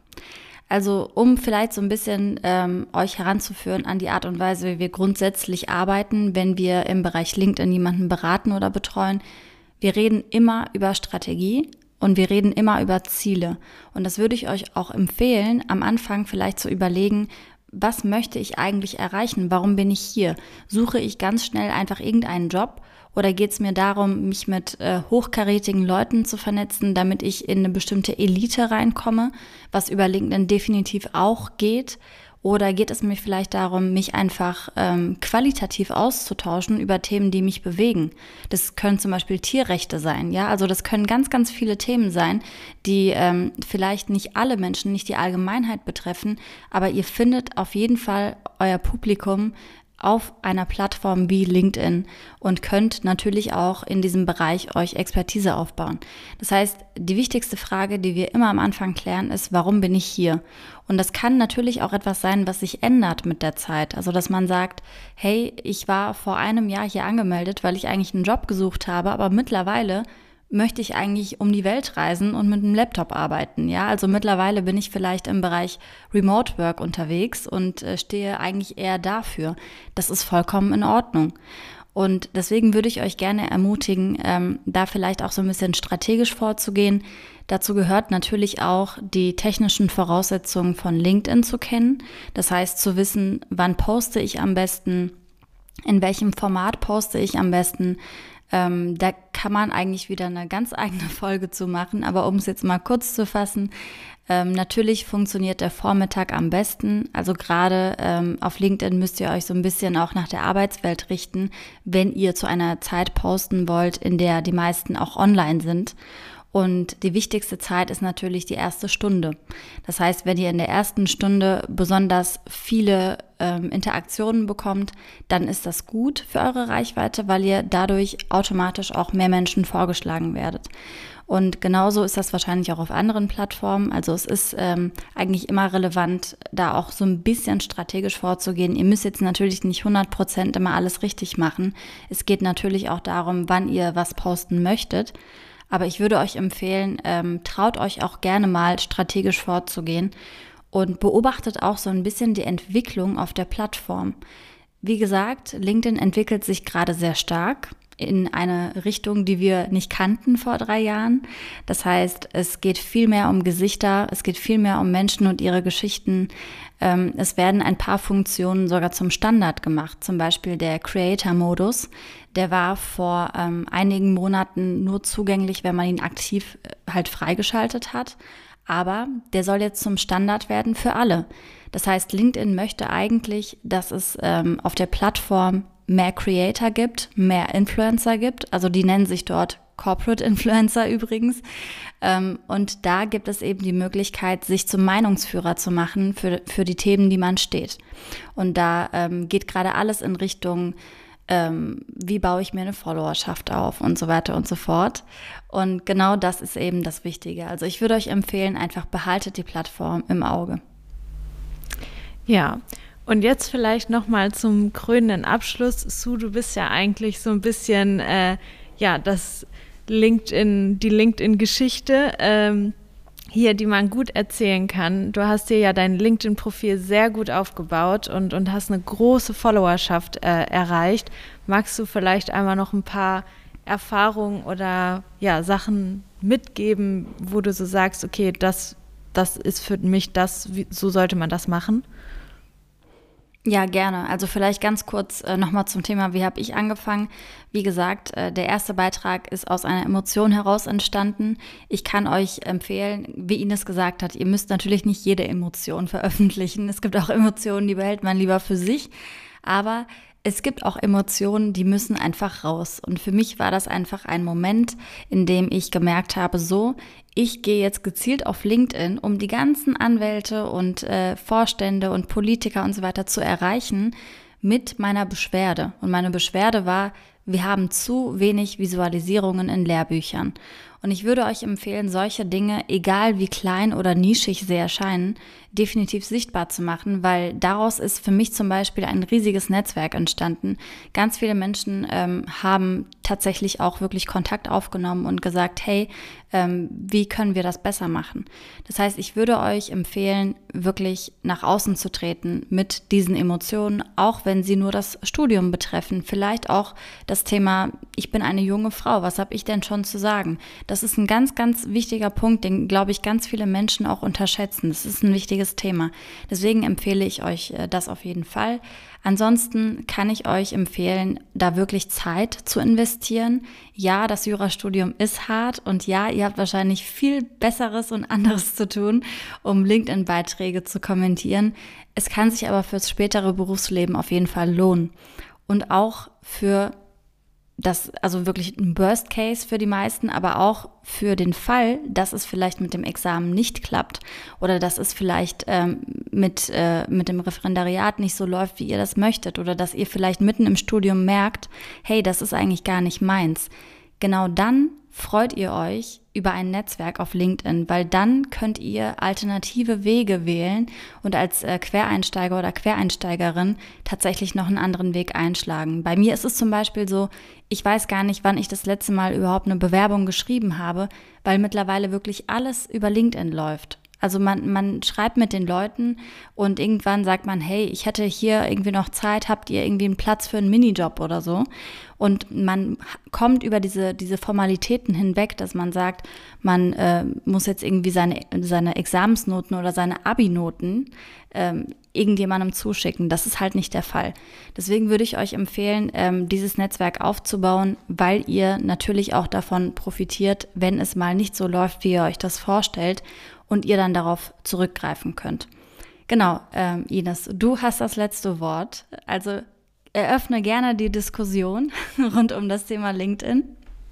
Also um vielleicht so ein bisschen euch heranzuführen an die Art und Weise, wie wir grundsätzlich arbeiten, wenn wir im Bereich LinkedIn jemanden beraten oder betreuen. Wir reden immer über Strategie. Und wir reden immer über Ziele. Und das würde ich euch auch empfehlen, am Anfang vielleicht zu überlegen, was möchte ich eigentlich erreichen? Warum bin ich hier? Suche ich ganz schnell einfach irgendeinen Job? Oder geht es mir darum, mich mit hochkarätigen Leuten zu vernetzen, damit ich in eine bestimmte Elite reinkomme, was über LinkedIn definitiv auch geht? Oder geht es mir vielleicht darum, mich einfach qualitativ auszutauschen über Themen, die mich bewegen? Das können zum Beispiel Tierrechte sein, ja? Also das können ganz, ganz viele Themen sein, die vielleicht nicht alle Menschen, nicht die Allgemeinheit betreffen, aber ihr findet auf jeden Fall euer Publikum auf einer Plattform wie LinkedIn und könnt natürlich auch in diesem Bereich euch Expertise aufbauen. Das heißt, die wichtigste Frage, die wir immer am Anfang klären, ist, warum bin ich hier? Und das kann natürlich auch etwas sein, was sich ändert mit der Zeit. Also, dass man sagt, hey, ich war vor einem Jahr hier angemeldet, weil ich eigentlich einen Job gesucht habe, aber mittlerweile möchte ich eigentlich um die Welt reisen und mit einem Laptop arbeiten, ja? Also mittlerweile bin ich vielleicht im Bereich Remote Work unterwegs und stehe eigentlich eher dafür. Das ist vollkommen in Ordnung. Und deswegen würde ich euch gerne ermutigen, da vielleicht auch so ein bisschen strategisch vorzugehen. Dazu gehört natürlich auch, die technischen Voraussetzungen von LinkedIn zu kennen. Das heißt, zu wissen, wann poste ich am besten, in welchem Format poste ich am besten. Da kann man eigentlich wieder eine ganz eigene Folge zu machen, aber um es jetzt mal kurz zu fassen, natürlich funktioniert der Vormittag am besten. Also gerade auf LinkedIn müsst ihr euch so ein bisschen auch nach der Arbeitswelt richten, wenn ihr zu einer Zeit posten wollt, in der die meisten auch online sind. Und die wichtigste Zeit ist natürlich die erste Stunde. Das heißt, wenn ihr in der ersten Stunde besonders viele Interaktionen bekommt, dann ist das gut für eure Reichweite, weil ihr dadurch automatisch auch mehr Menschen vorgeschlagen werdet. Und genauso ist das wahrscheinlich auch auf anderen Plattformen. Also es ist eigentlich immer relevant, da auch so ein bisschen strategisch vorzugehen. Ihr müsst jetzt natürlich nicht 100% immer alles richtig machen. Es geht natürlich auch darum, wann ihr was posten möchtet. Aber ich würde euch empfehlen, traut euch auch gerne mal strategisch vorzugehen und beobachtet auch so ein bisschen die Entwicklung auf der Plattform. Wie gesagt, LinkedIn entwickelt sich gerade sehr stark. in eine Richtung, die wir nicht kannten vor 3 Jahren. Das heißt, es geht viel mehr um Gesichter, es geht viel mehr um Menschen und ihre Geschichten. Es werden ein paar Funktionen sogar zum Standard gemacht, zum Beispiel der Creator-Modus. Der war vor einigen Monaten nur zugänglich, wenn man ihn aktiv halt freigeschaltet hat. Aber der soll jetzt zum Standard werden für alle. Das heißt, LinkedIn möchte eigentlich, dass es auf der Plattform mehr Creator gibt, mehr Influencer gibt. Also die nennen sich dort Corporate Influencer übrigens. Und da gibt es eben die Möglichkeit, sich zum Meinungsführer zu machen für die Themen, die man steht. Und da geht gerade alles in Richtung, wie baue ich mir eine Followerschaft auf und so weiter und so fort. Und genau das ist eben das Wichtige. Also ich würde euch empfehlen, einfach behaltet die Plattform im Auge. Ja, und jetzt vielleicht nochmal zum krönenden Abschluss. Sue, du bist ja eigentlich so ein bisschen, die LinkedIn-Geschichte hier, die man gut erzählen kann. Du hast dir ja dein LinkedIn-Profil sehr gut aufgebaut und hast eine große Followerschaft erreicht. Magst du vielleicht einmal noch ein paar Erfahrungen oder Sachen mitgeben, wo du so sagst, okay, das ist für mich so sollte man das machen? Ja, gerne. Also vielleicht ganz kurz nochmal zum Thema, wie habe ich angefangen? Wie gesagt, der erste Beitrag ist aus einer Emotion heraus entstanden. Ich kann euch empfehlen, wie Ines gesagt hat, ihr müsst natürlich nicht jede Emotion veröffentlichen. Es gibt auch Emotionen, die behält man lieber für sich. Aber es gibt auch Emotionen, die müssen einfach raus. Und für mich war das einfach ein Moment, in dem ich gemerkt habe, ich gehe jetzt gezielt auf LinkedIn, um die ganzen Anwälte und Vorstände und Politiker und so weiter zu erreichen mit meiner Beschwerde. Und meine Beschwerde war, wir haben zu wenig Visualisierungen in Lehrbüchern. Und ich würde euch empfehlen, solche Dinge, egal wie klein oder nischig sie erscheinen, definitiv sichtbar zu machen, weil daraus ist für mich zum Beispiel ein riesiges Netzwerk entstanden. Ganz viele Menschen haben tatsächlich auch wirklich Kontakt aufgenommen und gesagt, hey, wie können wir das besser machen? Das heißt, ich würde euch empfehlen, wirklich nach außen zu treten mit diesen Emotionen, auch wenn sie nur das Studium betreffen. Vielleicht auch das Thema, ich bin eine junge Frau, was habe ich denn schon zu sagen? Das ist ein ganz, ganz wichtiger Punkt, den, glaube ich, ganz viele Menschen auch unterschätzen. Das ist ein wichtiges Thema. Deswegen empfehle ich euch das auf jeden Fall. Ansonsten kann ich euch empfehlen, da wirklich Zeit zu investieren. Ja, das Jurastudium ist hart und ja, ihr habt wahrscheinlich viel Besseres und anderes zu tun, um LinkedIn-Beiträge zu kommentieren. Es kann sich aber fürs spätere Berufsleben auf jeden Fall lohnen. Und auch für das, also wirklich ein Worst Case für die meisten, aber auch für den Fall, dass es vielleicht mit dem Examen nicht klappt oder dass es vielleicht mit dem Referendariat nicht so läuft, wie ihr das möchtet oder dass ihr vielleicht mitten im Studium merkt, hey, das ist eigentlich gar nicht meins. Genau dann freut ihr euch über ein Netzwerk auf LinkedIn, weil dann könnt ihr alternative Wege wählen und als Quereinsteiger oder Quereinsteigerin tatsächlich noch einen anderen Weg einschlagen. Bei mir ist es zum Beispiel so, ich weiß gar nicht, wann ich das letzte Mal überhaupt eine Bewerbung geschrieben habe, weil mittlerweile wirklich alles über LinkedIn läuft. Also man schreibt mit den Leuten und irgendwann sagt man, hey, ich hätte hier irgendwie noch Zeit, habt ihr irgendwie einen Platz für einen Minijob oder so? Und man kommt über diese Formalitäten hinweg, dass man sagt, man muss jetzt irgendwie seine Examensnoten oder seine Abi-Noten irgendjemandem zuschicken. Das ist halt nicht der Fall. Deswegen würde ich euch empfehlen, dieses Netzwerk aufzubauen, weil ihr natürlich auch davon profitiert, wenn es mal nicht so läuft, wie ihr euch das vorstellt und ihr dann darauf zurückgreifen könnt. Genau, Ines, du hast das letzte Wort. Also eröffne gerne die Diskussion rund um das Thema LinkedIn.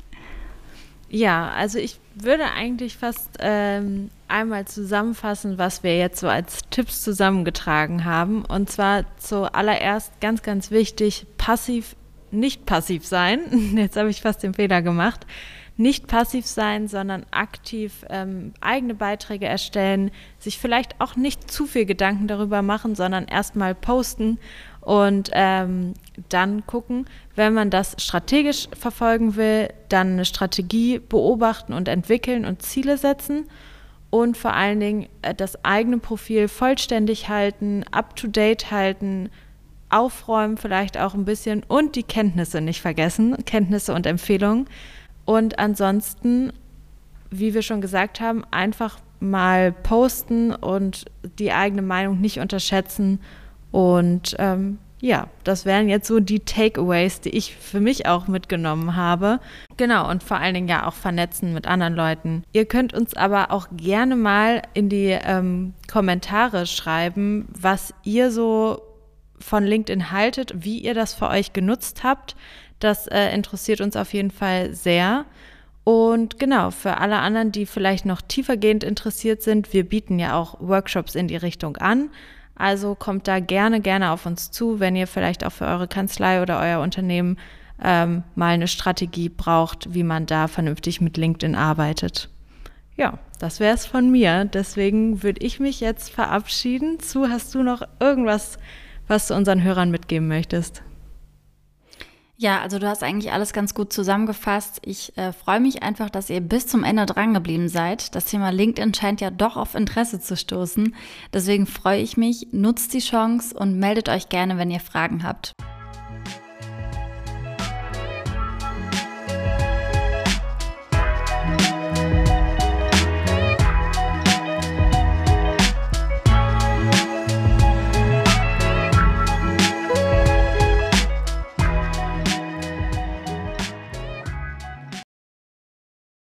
Ja, also ich würde eigentlich fast einmal zusammenfassen, was wir jetzt so als Tipps zusammengetragen haben. Und zwar zuallererst ganz, ganz wichtig, nicht passiv sein. Jetzt habe ich fast den Fehler gemacht. Nicht passiv sein, sondern aktiv eigene Beiträge erstellen, sich vielleicht auch nicht zu viel Gedanken darüber machen, sondern erstmal posten und dann gucken, wenn man das strategisch verfolgen will, dann eine Strategie beobachten und entwickeln und Ziele setzen und vor allen Dingen das eigene Profil vollständig halten, up-to-date halten, aufräumen vielleicht auch ein bisschen und die Kenntnisse nicht vergessen, Kenntnisse und Empfehlungen. Und ansonsten, wie wir schon gesagt haben, einfach mal posten und die eigene Meinung nicht unterschätzen. Und das wären jetzt so die Takeaways, die ich für mich auch mitgenommen habe. Genau, und vor allen Dingen ja auch vernetzen mit anderen Leuten. Ihr könnt uns aber auch gerne mal in die Kommentare schreiben, was ihr so von LinkedIn haltet, wie ihr das für euch genutzt habt. Das interessiert uns auf jeden Fall sehr. Und genau, für alle anderen, die vielleicht noch tiefergehend interessiert sind, wir bieten ja auch Workshops in die Richtung an. Also kommt da gerne auf uns zu, wenn ihr vielleicht auch für eure Kanzlei oder euer Unternehmen mal eine Strategie braucht, wie man da vernünftig mit LinkedIn arbeitet. Ja, das wäre es von mir. Deswegen würde ich mich jetzt verabschieden. Sue, hast du noch irgendwas, was du unseren Hörern mitgeben möchtest? Ja, also du hast eigentlich alles ganz gut zusammengefasst. Ich freue mich einfach, dass ihr bis zum Ende dran geblieben seid. Das Thema LinkedIn scheint ja doch auf Interesse zu stoßen. Deswegen freue ich mich, nutzt die Chance und meldet euch gerne, wenn ihr Fragen habt.